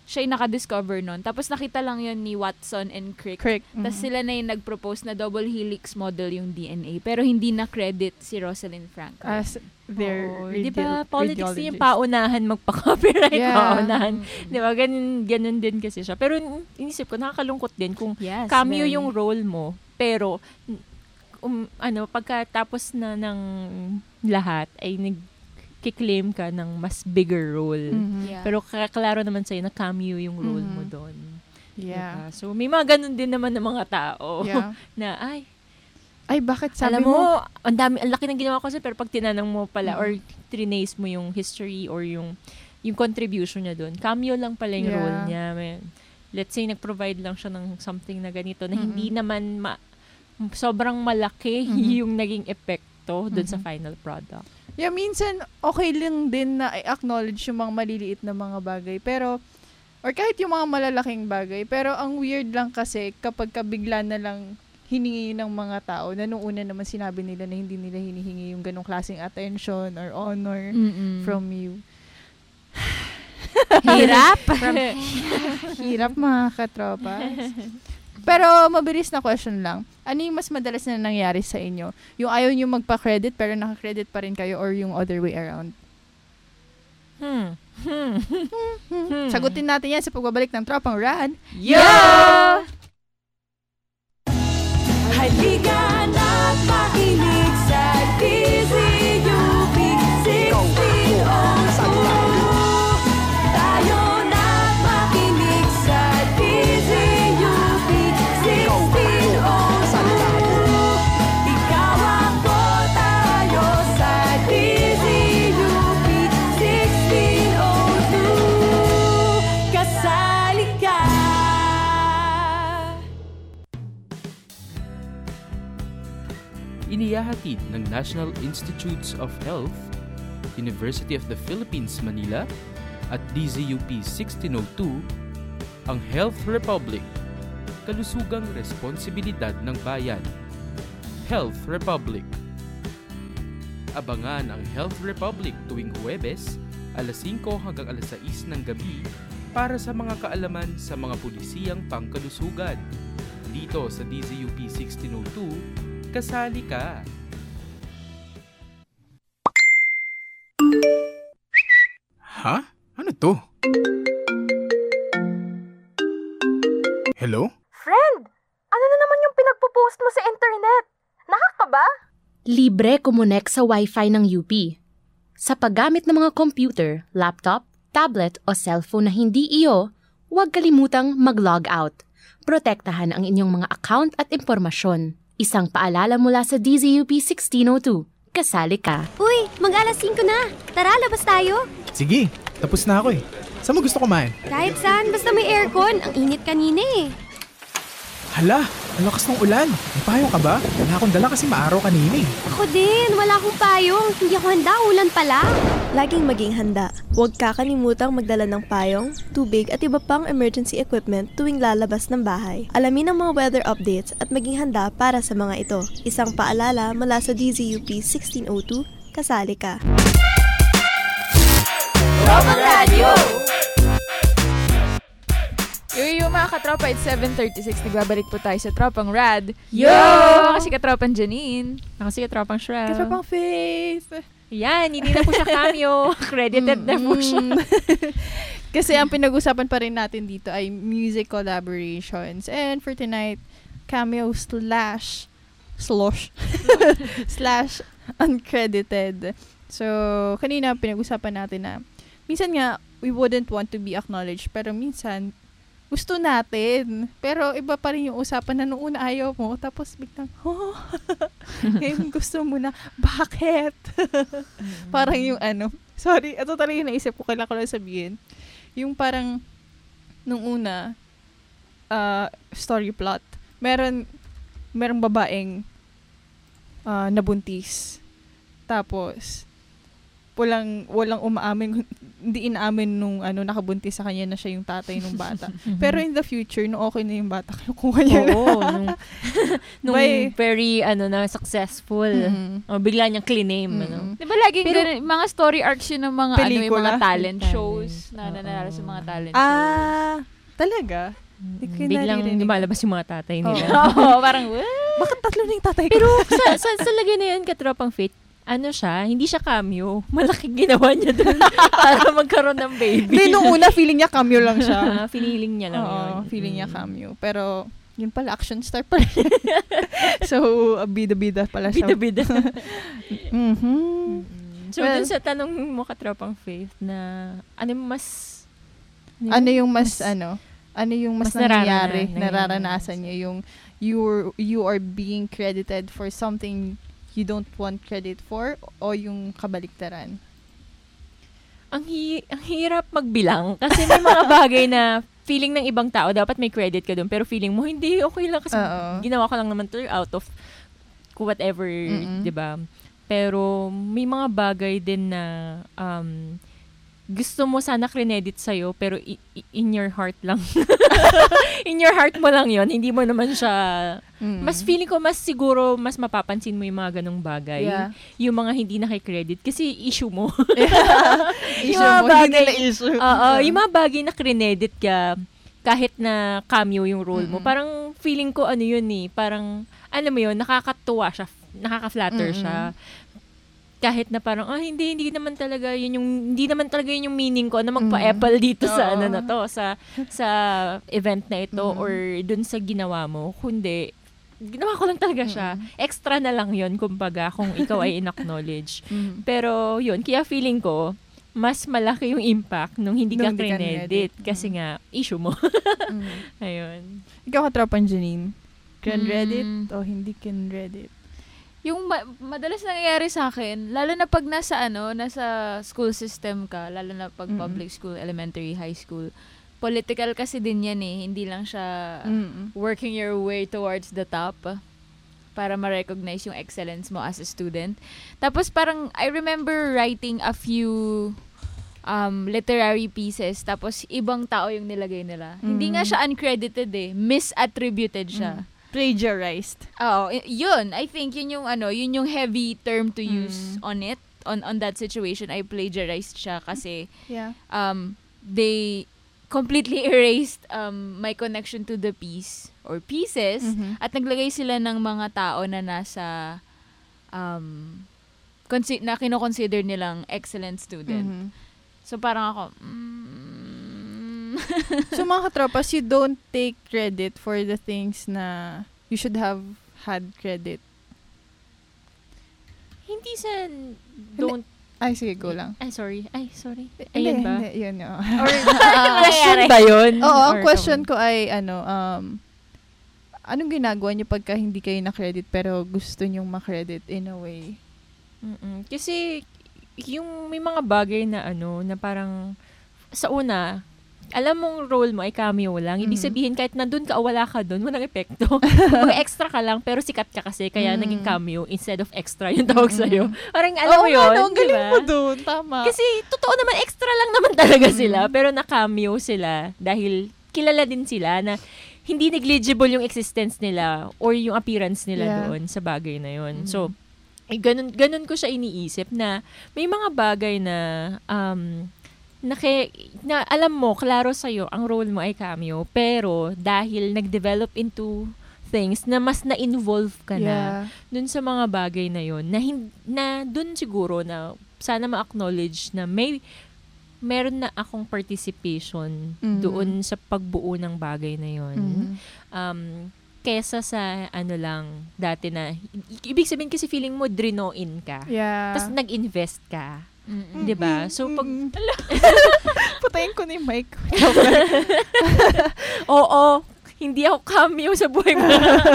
siya yung naka-discover nun. Tapos nakita lang yun ni Watson and Crick. Crick. Tapos Mhm. sila na yung nag-propose na double helix model yung D N A. Pero hindi na-credit si Rosalind Franklin. As their Oh, radi- di ba, politics din yung radiologist. paunahan magpa-copyright, Yeah. paunahan. Di ba, ganun, ganun din kasi siya. Pero inisip ko, nakakalungkot din kung Yes, cameo very. yung role mo, pero um, ano, pagkatapos na ng lahat, ay nag-claim ka ng mas bigger role. Mhm. Yeah. Pero kaklaro naman sa'yo na cameo yung role mo Mhm. doon. Yeah. Diba? So, may mga ganun din naman ng mga tao. Yeah. na, ay, Ay, bakit sabi alam mo, mo? ang dami, ang laki ng ginawa ko sa'yo, pero pag tinanong mo pala, Mhm. or trinace mo yung history or yung yung contribution niya doon, cameo lang pala yung Yeah. role niya. May, let's say, nag-provide lang siya ng something na ganito, na hindi Mhm. naman ma- sobrang malaki Mhm. yung naging epekto doon sa Mhm. final product. Yeah, minsan okay lang din na i-acknowledge yung mga maliliit na mga bagay. Pero, or kahit yung mga malalaking bagay. Pero ang weird lang kasi kapag kabigla na lang hiningi ng mga tao na nung una naman sinabi nila na hindi nila hinihingi yung ganong klaseng attention or honor Mm-mm. from you. Hirap. From, hirap mga katropa. Pero mabilis na question lang. Ano yung mas madalas na nangyari sa inyo? Yung ayaw nyo magpa-credit pero naka-credit pa rin kayo or yung other way around? Hmm. Hmm. Hmm. Sagutin natin yan sa pagbabalik ng Tropang Rad. Yeah! Halika na't makinig sa D Z U P sixteen oh two. Tayo na't makinig sa D Z U P sixteen oh two. Ikaw ako, tayo sa D Z U P sixteen oh two. Kasali ka. Inihahatid ng National Institutes of Health, University of the Philippines, Manila, at D Z U P sixteen oh two, ang Health Republic, kalusugang responsibilidad ng bayan. Health Republic. Abangan ang Health Republic tuwing Huwebes, alas singko hanggang alas sais ng gabi para sa mga kaalaman sa mga pulisiyang pangkalusugan. Dito sa D Z U P sixteen oh two, kasali ka! Ha? Ano to? Hello? Friend, ano na naman yung pinagpo-post mo sa internet? Nahak ka ba? Libre kumonek sa Wi-Fi ng U P. Sa paggamit ng mga computer, laptop, tablet o cellphone na hindi iyo, huwag kalimutang mag-log out. Protektahan ang inyong mga account at impormasyon. Isang paalala mula sa D Z U P sixteen oh two. Kasali ka. Uy, mag-alas singko na. Tara, labas tayo. Sige, tapos na ako eh. Saan mo gusto kumain? Kahit saan, basta may aircon. Ang init kanina eh. Hala, ang lakas ng ulan. May payong ka ba? Wala akong dala kasi maaraw kanina eh. Ako din, wala akong payong. Hindi ako handa, ulan pala. Laging maging handa. Huwag kakalimutang magdala ng payong, tubig at iba pang emergency equipment tuwing lalabas ng bahay. Alamin ang mga weather updates at maging handa para sa mga ito. Isang paalala mula sa D Z U P sixteen oh two, kasali ka. Tropang Radio! Yo, yo, mga katropa, it's seven thirty-six. Nagbabalik po tayo sa Tropang Rad. Yo! Ako si Katropang Janine. Ako si Katropang Shrel. Katropang Faith. Yan, hindi na po siya cameo. Credited na po siya. Kasi ang pinag-usapan pa rin natin dito ay music collaborations. And for tonight, cameo slash slosh slash uncredited. So, kanina pinag-usapan natin na minsan nga, we wouldn't want to be acknowledged. Pero minsan, gusto natin. Pero iba pa rin yung usapan na noong una ayaw mo. Tapos biglang, oh, ngayon gusto mo na, bakit? Parang yung ano, sorry, ito talaga yung naisip ko, kailangan ko lang sabihin. Yung parang, nung una, uh, story plot, meron, merong babaeng uh, nabuntis. Tapos, walang walang umaamin, hindi inaamin nung ano nakabuntis sa kanya na siya yung tatay nung bata. Pero in the future, no okay na yung bata, kinukuha niya. Oo, nung, nung By- very ano na successful. Mhm. O bigla niyang cliname, Mhm. ano. Di ba laging Pero- ganun, mga story arcs yun ng mga ano, yung Pelikula? mga talent shows na nananalo sa mga talent shows. Ah, talaga? Hindi ko Biglang naririnig. lumalabas yung mga tatay nila. Oo, parang, bakit tatlo na yung tatay ko? Pero sa, sa, sa lagay na yun, Katropang Faith, ano siya, hindi siya cameo. Malaking ginawa niya doon para magkaroon ng baby. Hindi, nung una, feeling niya cameo lang siya. Feeling niya lang Oo, yun. feeling niya cameo. Pero, yun pala, action star pala. So, uh, bida-bida pala siya. Bida-bida. Mhm. So, Well, dun sa tanong mo, Katropang Faith, na ano yung mas... Ano yung mas, ano, ano yung mas, mas nangyayari, nararana- nararanasan niya, yung you're, you are being credited for something you don't want credit for, o yung kabaliktaran? Ang, hi- ang hirap magbilang kasi may mga bagay na feeling ng ibang tao, dapat may credit ka doon, pero feeling mo, hindi, okay lang kasi Oo. ginawa ko lang naman to out of whatever, Mm-mm. di ba? Pero may mga bagay din na um, gusto mo sana credit sa'yo, pero i- i- in your heart lang. In your heart mo lang yon, hindi mo naman siya... Mm. Mas feeling ko, mas siguro, mas mapapansin mo yung mga ganong bagay. Yeah. Yung mga hindi nakikredit. Kasi issue mo. Issue mo, hindi nila issue. Oo, yung mga bagay na credit ka, kahit na cameo yung role mo, Mm-mm. parang feeling ko ano yun eh, parang, alam mo yun, nakakatuwa siya, nakaka-flatter Mm-mm. siya. Kahit na parang, ah, hindi, hindi naman talaga yun yung, hindi naman talaga yun yung meaning ko na magpa-apple dito sa, Oo. ano na to, sa, sa event na ito, Mm. or dun sa ginawa mo. Kundi, ginawa ko lang talaga siya. Extra na lang yun, kumbaga, kung ikaw ay in-acknowledge. Mm. Pero, yun, kaya feeling ko, mas malaki yung impact nung hindi ka Nung hindi ka credit. credit. Kasi nga, issue mo. Mm. Ayun. Ikaw, Katropan Janine, can Mm. Reddit o hindi can Reddit? Yung ma- madalas nangyayari sa akin, lalo na pag nasa ano, nasa school system ka, lalo na pag Mm-mm. public school, elementary, high school, political kasi din yan eh. Hindi lang siya Mm-mm. working your way towards the top para ma-recognize yung excellence mo as a student. Tapos parang, I remember writing a few um, literary pieces, tapos ibang tao yung nilagay nila. Hindi nga siya uncredited eh. Misattributed siya. Mm. Plagiarized. Oo, y- yun. I think yun yung ano, yun yung heavy term to use on it, on on that situation. I plagiarized siya kasi Yeah. um they completely erased um my connection to the piece or pieces Mhm. at naglagay sila ng mga tao na nasa um consi- na kino-consider nilang excellent student. Mhm. So parang ako mm, So mga katropas, you don't take credit for the things na you should have had credit. Hindi sa don't... Ay, sige, go lang. Ay, sorry. Ay, sorry. Hindi, Ayun ba? hindi, yun. Oh. Or, question ba yun? Oo, ang Or- question ko ay, ano, um, anong ginagawa niyo pagka hindi kayo na-credit pero gusto niyong ma-credit in a way? Mm-mm. Kasi, yung may mga bagay na ano, na parang, sa una, alam mong role mo ay cameo lang. Ibig Mm. sabihin, kahit nandun ka o wala ka dun, walang epekto. Kung extra ka lang, pero sikat ka kasi, kaya Mm. naging cameo instead of extra yung tawag Mm-mm. sa'yo. Parang alam mo Oo, yun, ano, ang galing diba? mo dun. Tama. Kasi, totoo naman, extra lang naman talaga sila, pero na-cameo sila dahil kilala din sila na hindi negligible yung existence nila or yung appearance nila Yeah. doon sa bagay na yun. Mhm. So, eh, ganun, ganun ko siya iniisip na may mga bagay na um, na, kay, na alam mo, klaro sa'yo, ang role mo ay cameo, pero dahil nag-develop into things na mas na-involve ka na Yeah. dun sa mga bagay na yun, na, hin- na dun siguro na sana ma-acknowledge na may meron na akong participation Mhm. doon sa pagbuo ng bagay na yun. Mhm. Um, kesa sa ano lang, dati na, i- ibig sabihin kasi feeling mo drino-in ka. Yeah. Tapos nag-invest ka. Mm-mm. 'Di ba? So pag Patayin ko na yung mic. Oo, hindi ako cameo sa buhay mo.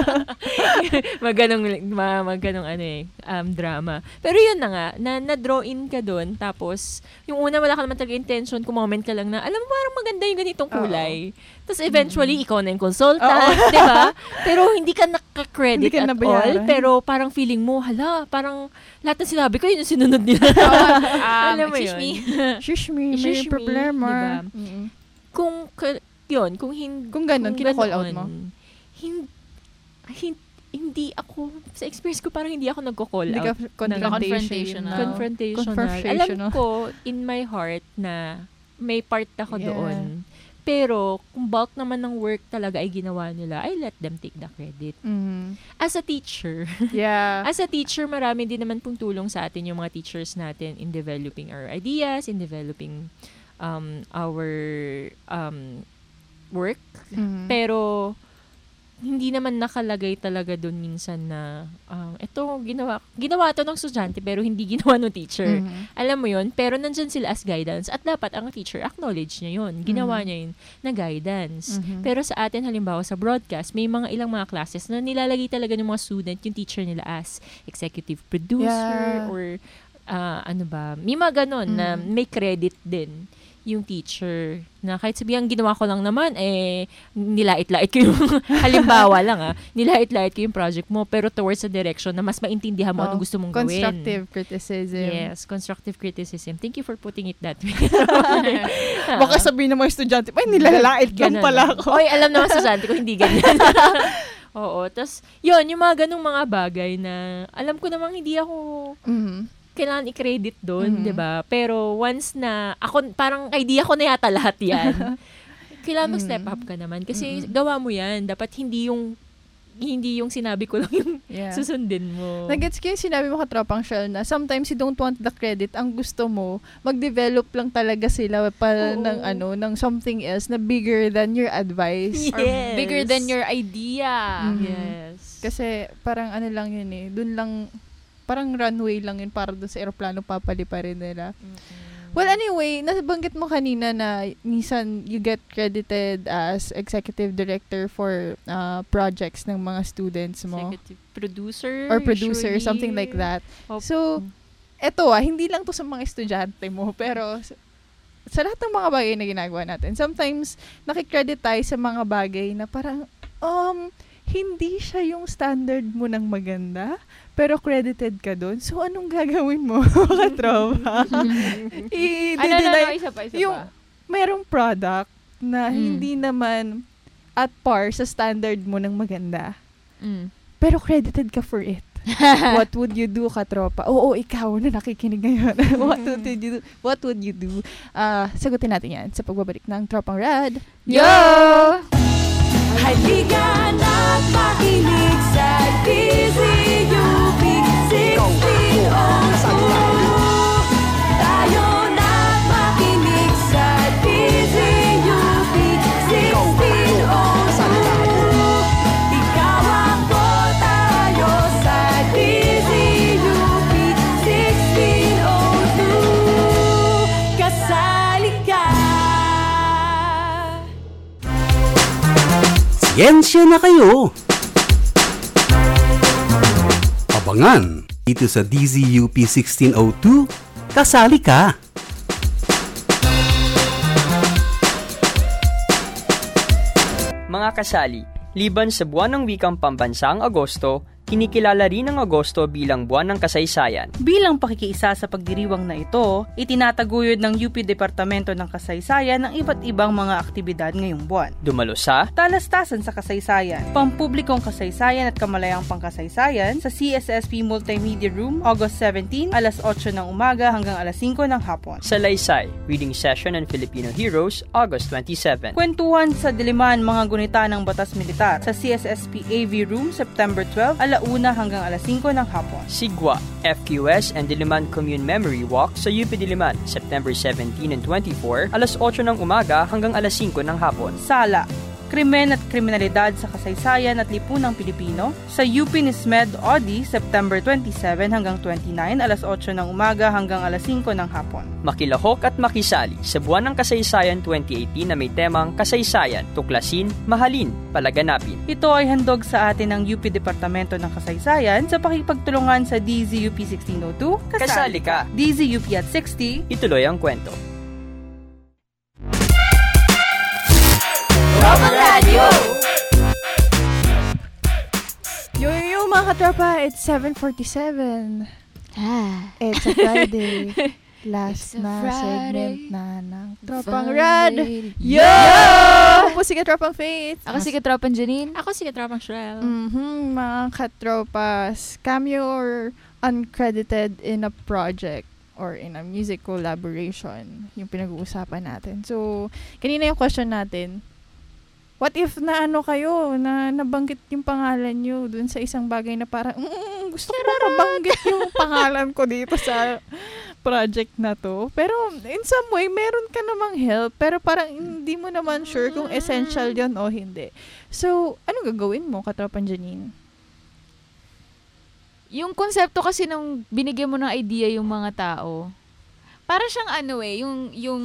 Maganong, ma, maganong ano eh, um, drama. Pero yun na nga, na, na-draw in ka doon, tapos, yung una wala ka naman talaga intention, kumoment ka lang na, alam mo, parang maganda yung ganitong kulay. Tapos eventually, mm-hmm. ikaw na yung consultant, di ba? Pero hindi ka naka-credit ka at all. Pero parang feeling mo, hala, parang lahat ng sinabi ko, yun yung sinunod nila. um, alam mo yun? Me. Shush me, may problema. Diba? Mm-hmm. Kung, yun, kung hindi... Kung ganun, kina-call out mo? Hindi, hindi, hindi ako, sa experience ko, parang hindi ako nagko-call hindi out. Hindi ka confrontational. Confrontational. Alam ko, in my heart, na may part ako yeah. doon. Pero, kung bulk naman ng work talaga ay ginawa nila, I let them take the credit. Mm-hmm. As a teacher, yeah. as a teacher, marami din naman pong tulong sa atin yung mga teachers natin in developing our ideas, in developing um, our um, work. Mm-hmm. Pero, hindi naman nakalagay talaga doon minsan na um, ito, ginawa, ginawa to ng estudyante pero hindi ginawa ng teacher. Mm-hmm. Alam mo yun? Pero nandyan sila as guidance at dapat ang teacher acknowledge niya yun. Ginawa mm-hmm. niya yun na guidance. Mm-hmm. Pero sa atin, halimbawa sa broadcast, may mga ilang mga classes na nilalagay talaga ng mga student yung teacher nila as executive producer yeah. or uh, ano ba, may mga ganon mm-hmm. na may credit din yung teacher na kahit sabihan ginawa ko lang naman eh nilait-lait ko yung halimbawa lang ah nilait-lait ko yung project mo pero towards a direction na mas maintindihan mo oh, anong gusto mong constructive gawin. Constructive criticism. Yes, constructive criticism. Thank you for putting it that way. Baka sabihin ng mga estudyante, ay nilalait lang pala ako. Oy, alam naman estudyante ko hindi ganyan. Oo, tas yun, yung mga ganung mga bagay na alam ko namang hindi ako mm-hmm. kailangan i-credit doon, mm-hmm. 'di ba? Pero once na ako parang idea ko na yata lahat 'yan. Kailangan mag-step up ka naman kasi mm-hmm. gawa mo 'yan. Dapat hindi yung hindi yung sinabi ko lang yung yeah. susundin mo. Nag-gets ko yung sinabi mo katropang Shell na sometimes you don't want the credit. Ang gusto mo, mag-develop lang talaga sila pa ng ano, ng something else na bigger than your advice. Yes. Or bigger than your idea. Mm-hmm. Yes. Kasi parang ano lang yun eh. Doon lang parang runway lang yun para doon sa aeroplano papaliparin nila. Mm-hmm. Well, anyway, nabanggit mo kanina na minsan you get credited as executive director for uh, projects ng mga students mo. Executive producer. Or producer, usually. something like that. Oh. So, eto ah, hindi lang to sa mga estudyante mo, pero sa, sa lahat ng mga bagay na ginagawa natin, sometimes nakikredit tayo sa mga bagay na parang, um, hindi siya yung standard mo ng maganda, pero credited ka doon. So, anong gagawin mo, katropa? I- ano, ano, ano, isa pa, isa yung, pa. Merong product na mm. hindi naman at par sa standard mo ng maganda, mm. pero credited ka for it. What would you do, katropa? Oo, ikaw na nakikinig ngayon. What would you do? What would you do? Uh, sagutin natin yan sa pagbabalik ng Tropang Rad. Yo! Halika na't makinig sa D Z U P sixteen oh two. Tayo na't makinig sa D Z U P sixteen oh two. Ikaw ako, tayo sa D Z U P sixteen oh two. Kasali ka. Siyensya na kayo! Abangan dito sa D Z U P sixteen oh two, kasali ka! Mga kasali, liban sa buwan ng wikang pambansa ang Agosto, kinikilala rin ang Agosto bilang buwan ng kasaysayan. Bilang pakikiisa sa pagdiriwang na ito, itinataguyod ng U P Departamento ng Kasaysayan ang iba't ibang mga aktibidad ngayong buwan. Dumalo sa Talastasan sa Kasaysayan, Pampublikong Kasaysayan at Kamalayang Pangkasaysayan sa C S S P Multimedia Room, August seventeenth, alas otso ng umaga hanggang alas singko ng hapon. Sa Laysay, Reading Session on Filipino Heroes, August twenty-seventh. Kwentuhan sa Diliman, mga gunita ng batas militar sa C S S P A V Room, September twelfth, una hanggang alas singko ng hapon. Sigwa, F Q S and Diliman Commune Memory Walk sa U P Diliman, September seventeenth and twenty-fourth, alas otso ng umaga hanggang alas singko ng hapon. Sala, Krimen at Kriminalidad sa Kasaysayan at Lipunang Pilipino sa U P Nismed Audi, September twenty-seven hanggang twenty-nine, alas otso ng umaga hanggang alas singko ng hapon. Makilahok at makisali sa Buwan ng Kasaysayan twenty eighteen na may temang Kasaysayan, Tuklasin, Mahalin, Palaganapin. Ito ay handog sa atin ng U P Departamento ng Kasaysayan sa pakipagtulungan sa D Z U P sixteen oh two. Kasali ka! D Z U P at sixty. Ituloy ang kwento. Tropang Radio! Yo, yo, yo, mga katropa, it's seven forty-seven. Ah. It's a Friday. Last It's a na Friday. segment na ng Tropang Friday. Rad. Yo! Ako si Katropang Faith. Ako si Katropang Janine. Ako si Katropang Shrel. Mhm, mga katropas, cameo or uncredited in a project or in a music collaboration, yung pinag-uusapan natin. So, kanina yung question natin, what if na ano kayo, na nabanggit yung pangalan nyo dun sa isang bagay na parang, mm, gusto ko mabanggit yung pangalan ko dito sa project na to. Pero in some way, meron ka namang help, pero parang hindi mo naman sure kung essential yon o hindi. So, anong gagawin mo, Katropan Janine? Yung konsepto kasi nung binigyan mo ng idea yung mga tao, para siyang ano eh, yung, yung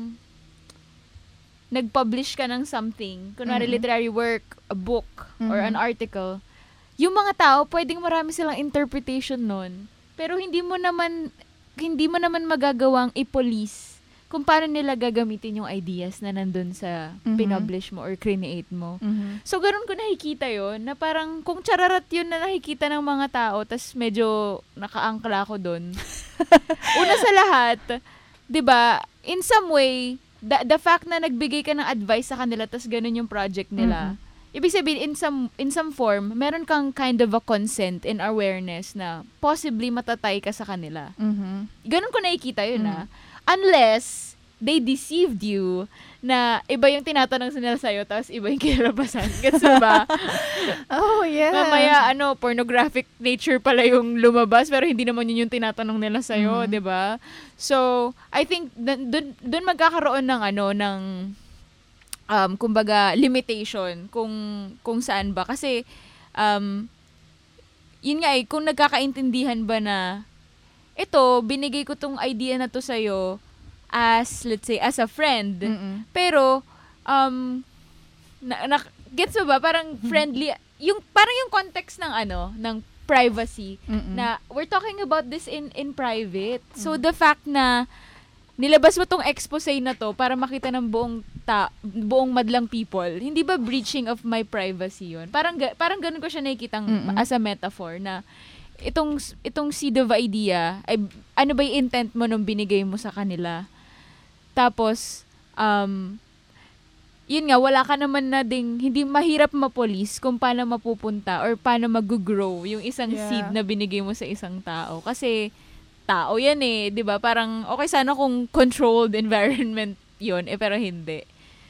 nag-publish ka ng something, kunwari Mhm. literary work, a book, or Mhm. an article, yung mga tao, pwedeng marami silang interpretation nun. Pero hindi mo naman, hindi mo naman magagawang i-police kung paano nila gagamitin yung ideas na nandun sa Mhm. pinublish mo or create mo. Mhm. So, ganun ko nakikita yon na parang kung chararat yun na nakikita ng mga tao, tas medyo nakaangkla ko dun. Una sa lahat, 'di ba, in some way, the, the fact na nagbigay ka ng advice sa kanila tas ganun yung project nila, Mhm. ibig sabihin, in some, in some form, meron kang kind of a consent and awareness na possibly matatay ka sa kanila. Mhm. Ganun ko nakikita yun, ah. Unless they deceived you na iba yung tinatanong nila sa'yo tapos iba yung kinalabasan. Gets mo ba? Oh, yeah. Mamaya, ano, pornographic nature pala yung lumabas pero hindi naman yun yung tinatanong nila sa'yo, Mhm. di ba? So, I think dun, dun, dun magkakaroon ng ano, ng um, kumbaga, limitation kung, kung saan ba. Kasi, um, yun nga eh, kung nagkakaintindihan ba na ito, binigay ko tong idea na to sa'yo as, let's say, as a friend. Mm-mm. Pero, um, na, na, gets mo ba? Parang friendly, yung, parang yung context ng ano, ng privacy, Mm-mm. na we're talking about this in, in private. So, the fact na nilabas mo tong expose na to para makita ng buong ta, buong madlang people, hindi ba breaching of my privacy yun? Parang, ga- parang ganun ko siya nakikitang Mm-mm. as a metaphor na itong itong seed of idea, ay, ano ba yung intent mo nung binigay mo sa kanila? Tapos, um, yun nga, wala ka naman na ding, hindi mahirap ma-police kung paano mapupunta or paano mag-grow yung isang Yeah. seed na binigay mo sa isang tao. Kasi, tao yan eh, di ba? Parang, okay sana kung controlled environment yun, eh, pero hindi.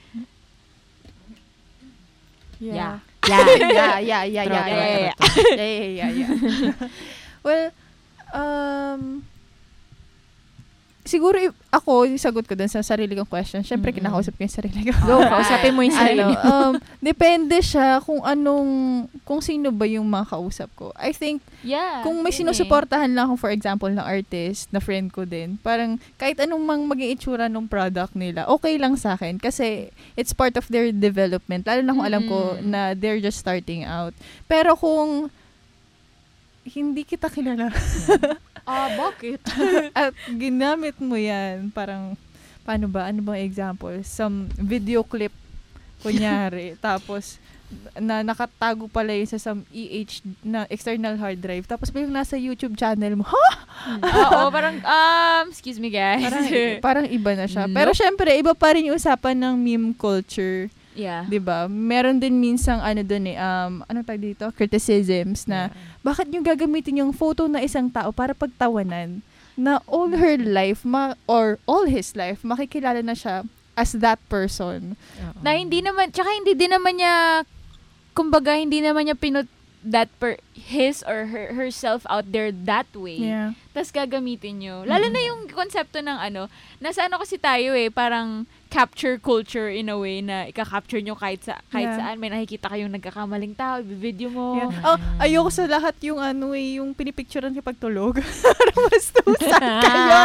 Yeah. Yeah. yeah, yeah, yeah, yeah, True, yeah, true, yeah, true. yeah, yeah, yeah, yeah. Well, um, siguro i- ako, yung sagot ko dun sa sarili kong question, syempre Mm-mm. kinakausap ko yung sarili ko. Go, kausapin mo yung sarili. Ano, um, depende siya kung anong, kung sino ba yung mga kausap ko. I think, Yeah. kung may yun eh. sinusuportahan lang ako, for example, na artist, na friend ko din, parang kahit anong mang maging itsura ng product nila, okay lang sa akin kasi it's part of their development. Lalo na kung alam ko Mm-mm. na they're just starting out. Pero kung hindi kita kilala Ah, bakit? at ginamit mo yan, parang, paano ba? Ano bang example? Some video clip, kunyari, tapos, na nakatago pala yun sa some E H na external hard drive. Tapos biglang nasa YouTube channel mo, ha? Oo, parang, um, excuse me guys. Parang, parang iba na siya. Nope. Pero syempre, iba pa rin yung usapan ng meme culture. Yeah. 'Di ba? Meron din minsang ano doon eh, um, ano tawag dito? Criticisms na, bakit yung gagamitin yung photo na isang tao para pagtawanan na all her life, ma- or all his life, makikilala na siya as that person. Na hindi naman, tsaka hindi din naman niya, kumbaga, hindi naman niya pinut, that per his or her herself out there that way. Yeah. Tas gagamitin nyo. Lalo na yung konsepto ng ano, nasa ano kasi tayo eh, parang capture culture in a way na ika-capture nyo kahit sa kahit Yeah. saan may nakikita kayong nagkakamaling tao, i-video mo. Yeah. Oh, ayoko sa lahat yung ano eh, yung pinipicturean kapag tulog. Mas tusan kayo.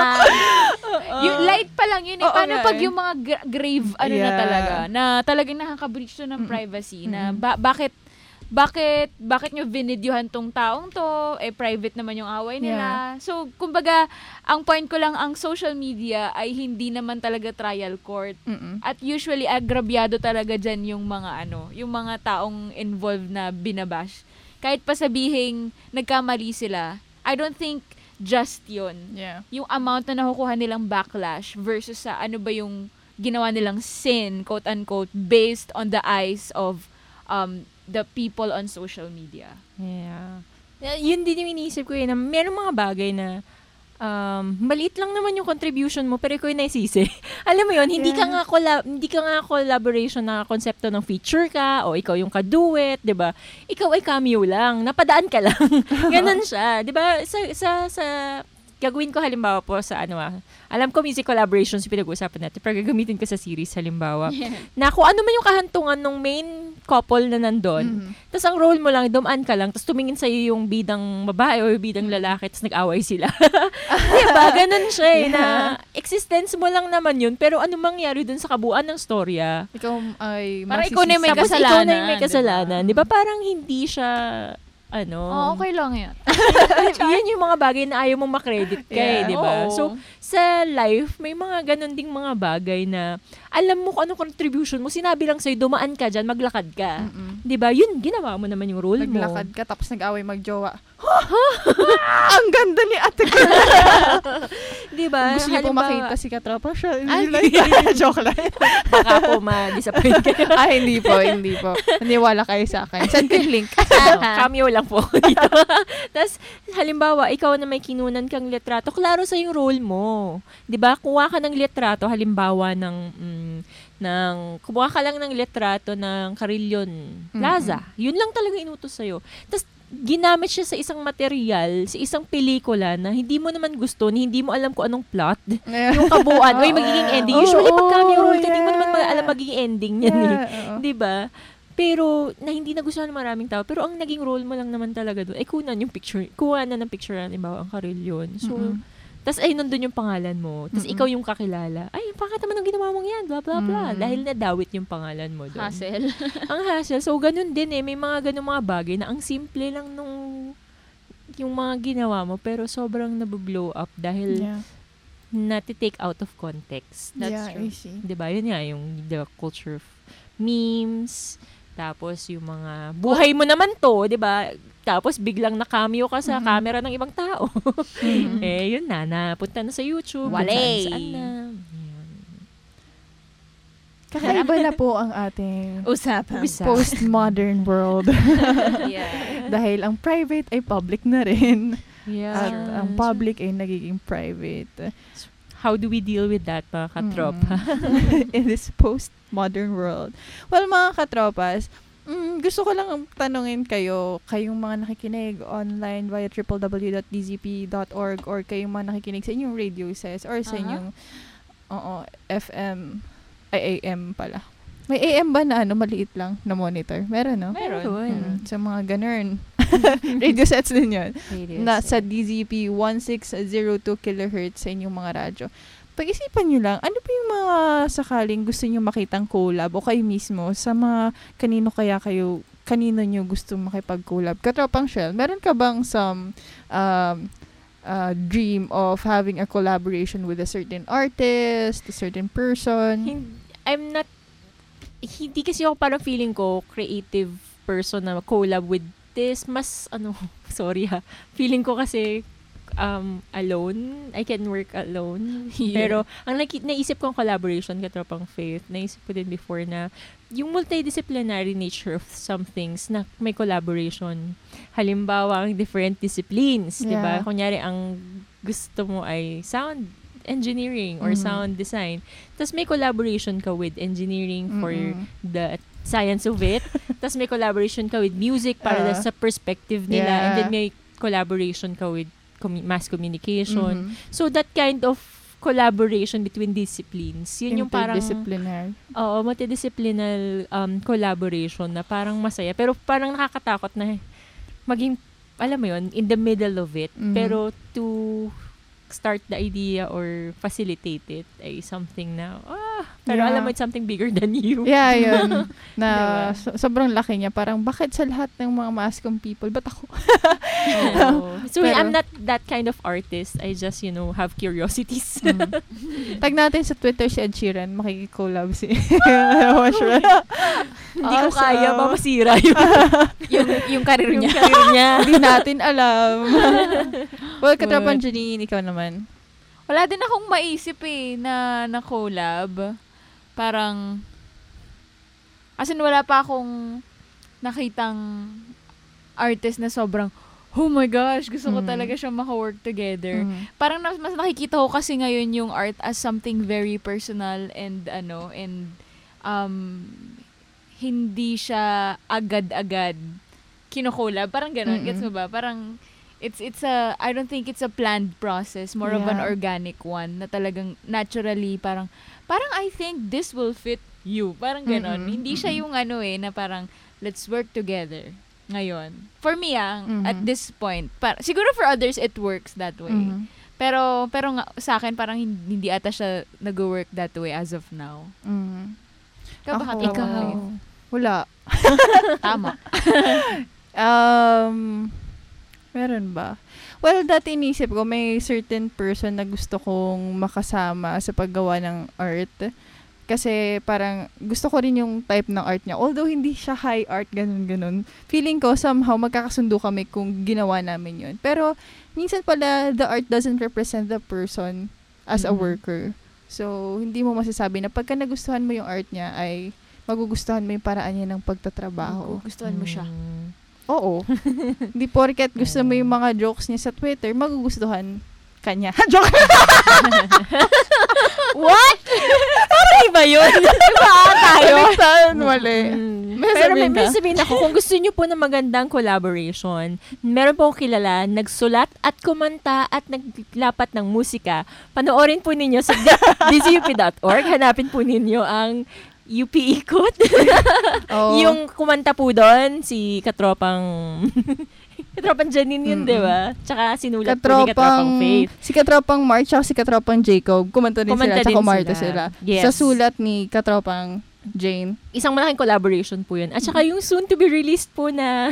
Yung light pa lang yun eh. Oo Paano nga pag eh. yung mga gra- grave ano na Yeah. talaga, na talagang nakaka-breach to ng privacy, na ba- bakit bakit bakit nyo vinidyohan tong taong to, eh private naman yung away nila. So, kumbaga, ang point ko lang, ang social media ay hindi naman talaga trial court. Mm-mm. At usually, agrabyado talaga dyan yung mga ano, yung mga taong involved na binabash. Kahit pa sabihing nagkamali sila, I don't think just yun. Yeah. Yung amount na nakukuha nilang backlash versus sa ano ba yung ginawa nilang sin, quote-unquote, based on the eyes of um the people on social media. Yeah. Y- Yun din yung iniisip ko eh, na meron mga bagay na um, maliit lang naman yung contribution mo, pero ikaw yung naisisi. Alam mo yun, hindi ka Yeah. nga collab- hindi ka nga collaboration na konsepto ng feature ka, o ikaw yung kaduet, 'di ba? Ikaw ay cameo lang, napadaan ka lang. Ganun siya, 'di ba? Sa sa sa gagawin ko halimbawa po sa ano ah, alam ko music collaborations yung pinag-uusapan natin, pero gagamitin ko sa series halimbawa. Na kung ano man yung kahantungan ng main couple na nandun, Mhm. tapos ang role mo lang, dumaan ka lang, tapos tumingin sa'yo yung bidang babae o yung bidang lalaki, tapos nag-away sila. Diba? Ganun siya eh, na existence mo lang naman yun, pero ano mangyari dun sa kabuuan ng storya? Ikaw ay Parang ikaw na yung may Tapos kasalanan. ikaw na yung may kasalanan. Di ba? Parang hindi siya, ano... Oh, okay lang yan. Yun yung mga bagay na ayaw mong makredit ka eh, Yeah. di ba? Oo. So, sa life, may mga ganun ding mga bagay na alam mo kung anong contribution mo, sinabi lang sa'yo, dumaan ka dyan, maglakad ka. Di ba? Yun, ginawa mo naman yung role mo. Naglakad ka, tapos nag-away magjowa. Ang ganda ni Ate Di ba? Gusto niyo po Halimbawa- makita si Katropa siya. Ay, Joke lang. Baka po ma-disappoint kayo. Ah, hindi po, hindi po. Naniwala kayo sa akin. Send ko yung link. Cameo lang po ako dito. Tapos, halimbawa, ikaw na may kinunan kang litrato, klaro sa yung role mo. 'Di ba? Kuha ka ng litrato, halimbawa ng, mm, ng, kumuha ka lang ng litrato ng Carillon Plaza. Yun lang talaga inutos sa'yo. Tapos, ginamit siya sa isang material, sa isang pelikula na hindi mo naman gusto, ni hindi mo alam kung anong plot, yung kabuuan, o yung magiging ending. Usually, pag cameo role ka, hindi mo naman ma- alam magiging ending yan. Yeah, eh. oo. 'Di ba? Pero, na hindi nagustuhan ng maraming tao. Pero, ang naging role mo lang naman talaga doon, ay kunan yung picture, kuha na ng picture, halimbawa, ang Carillon. So, Mm-mm. tas ay nandun yung pangalan mo. Tas Mm-mm. ikaw yung kakilala. Ay, bakit naman ang ginawa mong yan? Blah, blah, blah. Mm. Dahil nadawit yung pangalan mo doon. Hassle. Ang hassle. So, ganun din eh. May mga ganun mga bagay na ang simple lang nung yung mga ginawa mo, pero sobrang nabublow up dahil Yeah. nati-take out of context. Yeah, I see. Diba? Yun nga, yung the culture of memes, tapos yung mga buhay mo naman to, diba? Tapos biglang na-cameo ka sa Mhm. camera ng ibang tao. Mhm. Eh, yun na, napunta na sa YouTube. kung Wale. saan-saan na. Kakaiba na po ang ating Usapan. postmodern world. Yeah. Dahil ang private ay public na rin. Yeah. At ang public ay nagiging private. How do we deal with that, mga katropa? In this postmodern world. Well, mga katropas, mm, gusto ko lang tanungin kayo, kayong mga nakikinig online via w w w dot d z p dot org or kayong mga nakikinig sa inyong radio sets or sa Aha. inyong oo, F M, ay A M pala. May A M ba na ano, maliit lang na monitor? Meron, no? Meron. Mm, sa mga ganun. Radio sets din yun. Radio Na sa D Z P sixteen oh two kilohertz sa inyong mga radyo. Pag-isipan nyo lang, ano pa yung mga sakaling gusto nyo makitang collab o kayo mismo sa mga kanino kaya kayo, kanino nyo gusto makipag-collab? Katropang Shell, meron ka bang some um, uh, dream of having a collaboration with a certain artist, a certain person? Hin- I'm not, hindi kasi ako parang feeling ko creative person na collab with this. Mas, ano, sorry ha. Feeling ko kasi um, alone. I can work alone. Yeah. Pero, ang naki- naisip kong collaboration, katropang Faith, naisip ko din before na yung multidisciplinary nature of some things na may collaboration. Halimbawa, ang different disciplines, di ba? Yeah. Kunyari, ang gusto mo ay sound engineering or Mhm. sound design. Tapos may collaboration ka with engineering for Mm-mm. the science of it. Tapos may collaboration ka with music para Uh, sa perspective nila. yeah. And then may collaboration ka with commu- mass communication. Mhm. So that kind of collaboration between disciplines, yun yung parang Interdisciplinary. oo, multidisciplinary um, collaboration na parang masaya. Pero parang nakakatakot na maging, alam mo yun, in the middle of it. Mhm. Pero to start the idea or facilitate it ay something na, ah, pero Yeah. alam mo, it's something bigger than you. Yeah, yun. Na Diba? so- sobrang laki niya. Parang, bakit sa lahat ng mga mass-com people, ba't ako? Oo. So, Pero- I'm not that kind of artist. I just, you know, have curiosities. Tag natin sa Twitter si Ed Sheeran, makiki-collab si Hindi ko kaya, ba masira yung, yung, yung karir Yung niya. career niya. Hindi natin alam. Well, katrapan Good. Janine, ikaw naman. Wala din akong maisip eh na, na collab. Parang, as in wala pa akong nakitang artist na sobrang, oh my gosh, gusto ko Mm. talaga siya maka-work together. Mm. Parang na, mas nakikita ko kasi ngayon yung art as something very personal and ano, and um, hindi siya agad-agad kinokolab. Parang ganon, Mm-mm. gets mo ba? Parang, it's it's a I don't think it's a planned process, more of an Yeah. organic one na talagang naturally parang parang I think this will fit you. Parang ganon. Mm-mm. Hindi siya yung ano eh na parang let's work together ngayon. For me ah, Mhm. at this point, para, siguro for others it works that way. Mhm. Pero pero nga, sa akin parang hindi, hindi ata siya nag-work that way as of now. Mm. Ikaw ba, Ako, Katrapan? Wala. Tama. um, meron ba? Well, dati inisip ko, may certain person na gusto kong makasama sa paggawa ng art. Kasi parang gusto ko rin yung type ng art niya. Although hindi siya high art, ganun-ganun. Feeling ko somehow magkakasundo kami kung ginawa namin yun. Pero minsan pala, the art doesn't represent the person as a Mhm. worker. So, hindi mo masasabi na pagka nagustuhan mo yung art niya ay magugustuhan mo yung paraan niya ng pagtatrabaho. Gustuhan mo siya. Oo. Hindi porket gusto mo yung mga jokes niya sa Twitter, magugustuhan kanya. Joke! What? Parang iba yun. Iba tayo. Saan mali? May Pero may, may sabihin ako, kung gusto niyo po ng magandang collaboration, meron po akong kilala, nagsulat at kumanta at naglapat ng musika. Panoorin po ninyo sa d z u p dot org. Hanapin po ninyo ang U P Ikot. Oh. Yung kumanta po doon, si Katropang... Katropang Janine yun, di ba? Tsaka sinulat po ni Katropang Faith. Si Katropang Mark, tsaka si Katropang Jacob, kumanta din Kumanta sila, tsaka din kumarta sila. sila. Yes. Sa sulat ni Katropang Jane. Isang malaking collaboration po yun. At saka yung soon to be released po na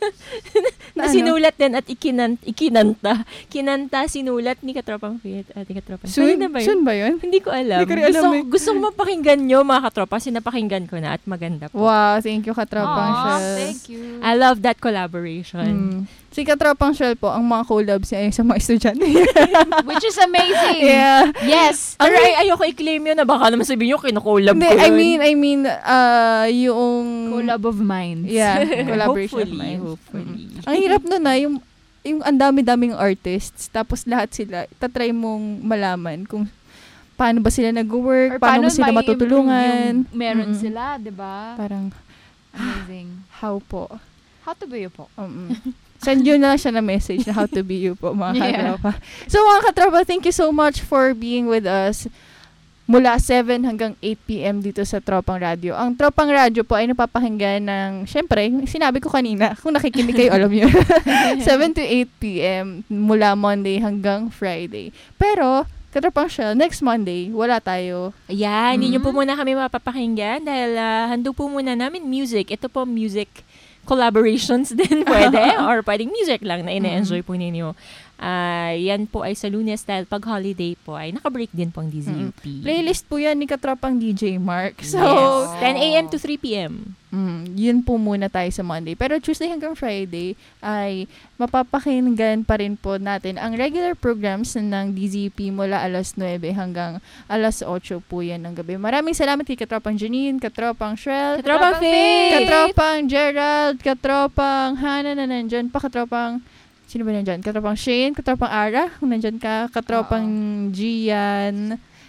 na Na ano? sinulat din at ikinan, ikinanta. Kinanta, sinulat ni Katropang Faith at ni Katropang. Soon? Pwede na ba yun? Soon ba yun? Hindi ko alam. Hindi ko rin alam gusto, eh. gusto ko mapakinggan nyo, mga katropa, kasi napakinggan ko na at maganda po. Wow, thank you, Katropang Aw, Shell. thank you. I love that collaboration. Mm. Si Katropang Shell po, ang mga collabs niya ay sa mga estudyante. Which is amazing. Yeah. Yes. Pero ay, ayoko i-claim yun na baka naman sabihin nyo, kinakollab ko Hindi, yun. I mean, I mean, uh, yung... Collab of minds. Yeah, collaboration of Hopefully, minds. hopefully. Ang hirap nun na, yung, yung ang dami-daming artists, tapos lahat sila, tatry mong malaman kung paano ba sila nag-work, Or paano, mo sila mai-improve matutulungan. yung meron Mm-mm. sila, di ba? Parang, Amazing. how po? How to be you po? Um, send yun na lang siya na message na how to be you po, mga Yeah. katropa. So, mga katropa, thank you so much for being with us mula seven hanggang eight p.m. dito sa Tropang Radio. Ang Tropang Radio po ay napapakinggan ng, syempre, yung sinabi ko kanina, kung nakikinig kayo, alam nyo, seven to eight p.m. mula Monday hanggang Friday. Pero, Katropang Shell, next Monday, wala tayo. Ayan, hindi nyo po muna kami mapapakinggan dahil uh, handog po muna namin music. Ito po music collaborations din pwede or pwedeng music lang na ine-enjoy po ninyo. Uh, yan po ay sa Lunes dahil pag holiday po ay naka-break din po ang D Z U P. Playlist po yan ni Katropang D J Mark. So, yes. ten a.m. to three p.m. Mm, yun po muna tayo sa Monday. Pero Tuesday hanggang Friday ay mapapakinggan pa rin po natin ang regular programs ng D Z U P mula alas nuwebe hanggang alas otso po yan ng gabi. Maraming salamat kay Katropang Janine, Katropang Shrel, Katropang Faith, Katropang Gerald, Katropang Hannah na nandyan pa, Katropang sino ba nandyan? Katropang Shane, Katropang Ara, kung nandyan ka, Katropang Gian,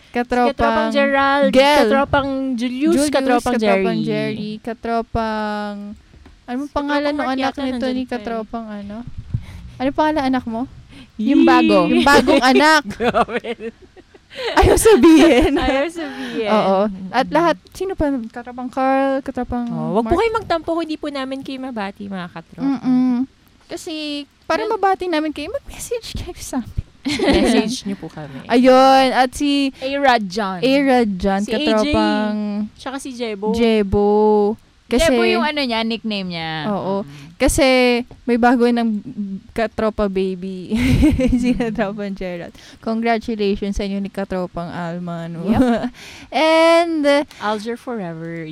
Katropang, katropang Gerald, Gel. katropang Julius, Julius, katropang Jerry. katropang Jerry, katropang, ano mo pangalan ng anak Mark yata nito ni nandun pa eh. katropang ano? Ano pangalan anak mo? Yung bago. Yung bagong anak. Ayaw sabihin. Ayaw sabihin. Oo. At lahat, sino pa? Katropang Carl, katropang Oh, wag po Mark. kayo magtampo kung hindi po namin kayo mabati, mga katropa. Mm-mm. Kasi, para mabati namin kayo, mag-message kayo sa amin. Message niyo po kami. Ayun. At si A-Rod John. A-Rod John, Si A J. katropang Tsaka si Jebo. Jebo. Kasi, Jebo yung ano niya, nickname niya. Oo. Kasi, may bago ng katropa baby. Si katropang Gerald. Congratulations sa inyo ni katropang Alma. No? Yep. And, Alger forever.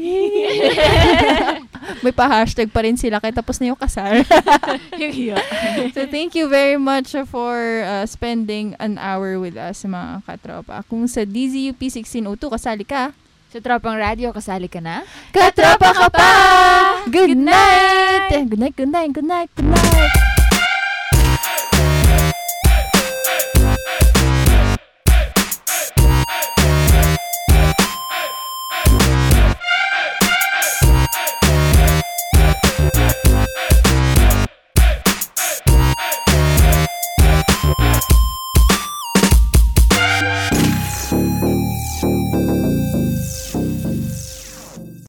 may pa-hashtag pa rin sila kaya tapos na yung kasal. So, thank you very much for uh, spending an hour with us, mga katropa. Kung sa D Z U P sixteen oh two, kasali ka. Sa Tropang Radio, kasali ka na? Katropa ka pa! Good night! Good night, good night, good night, good night.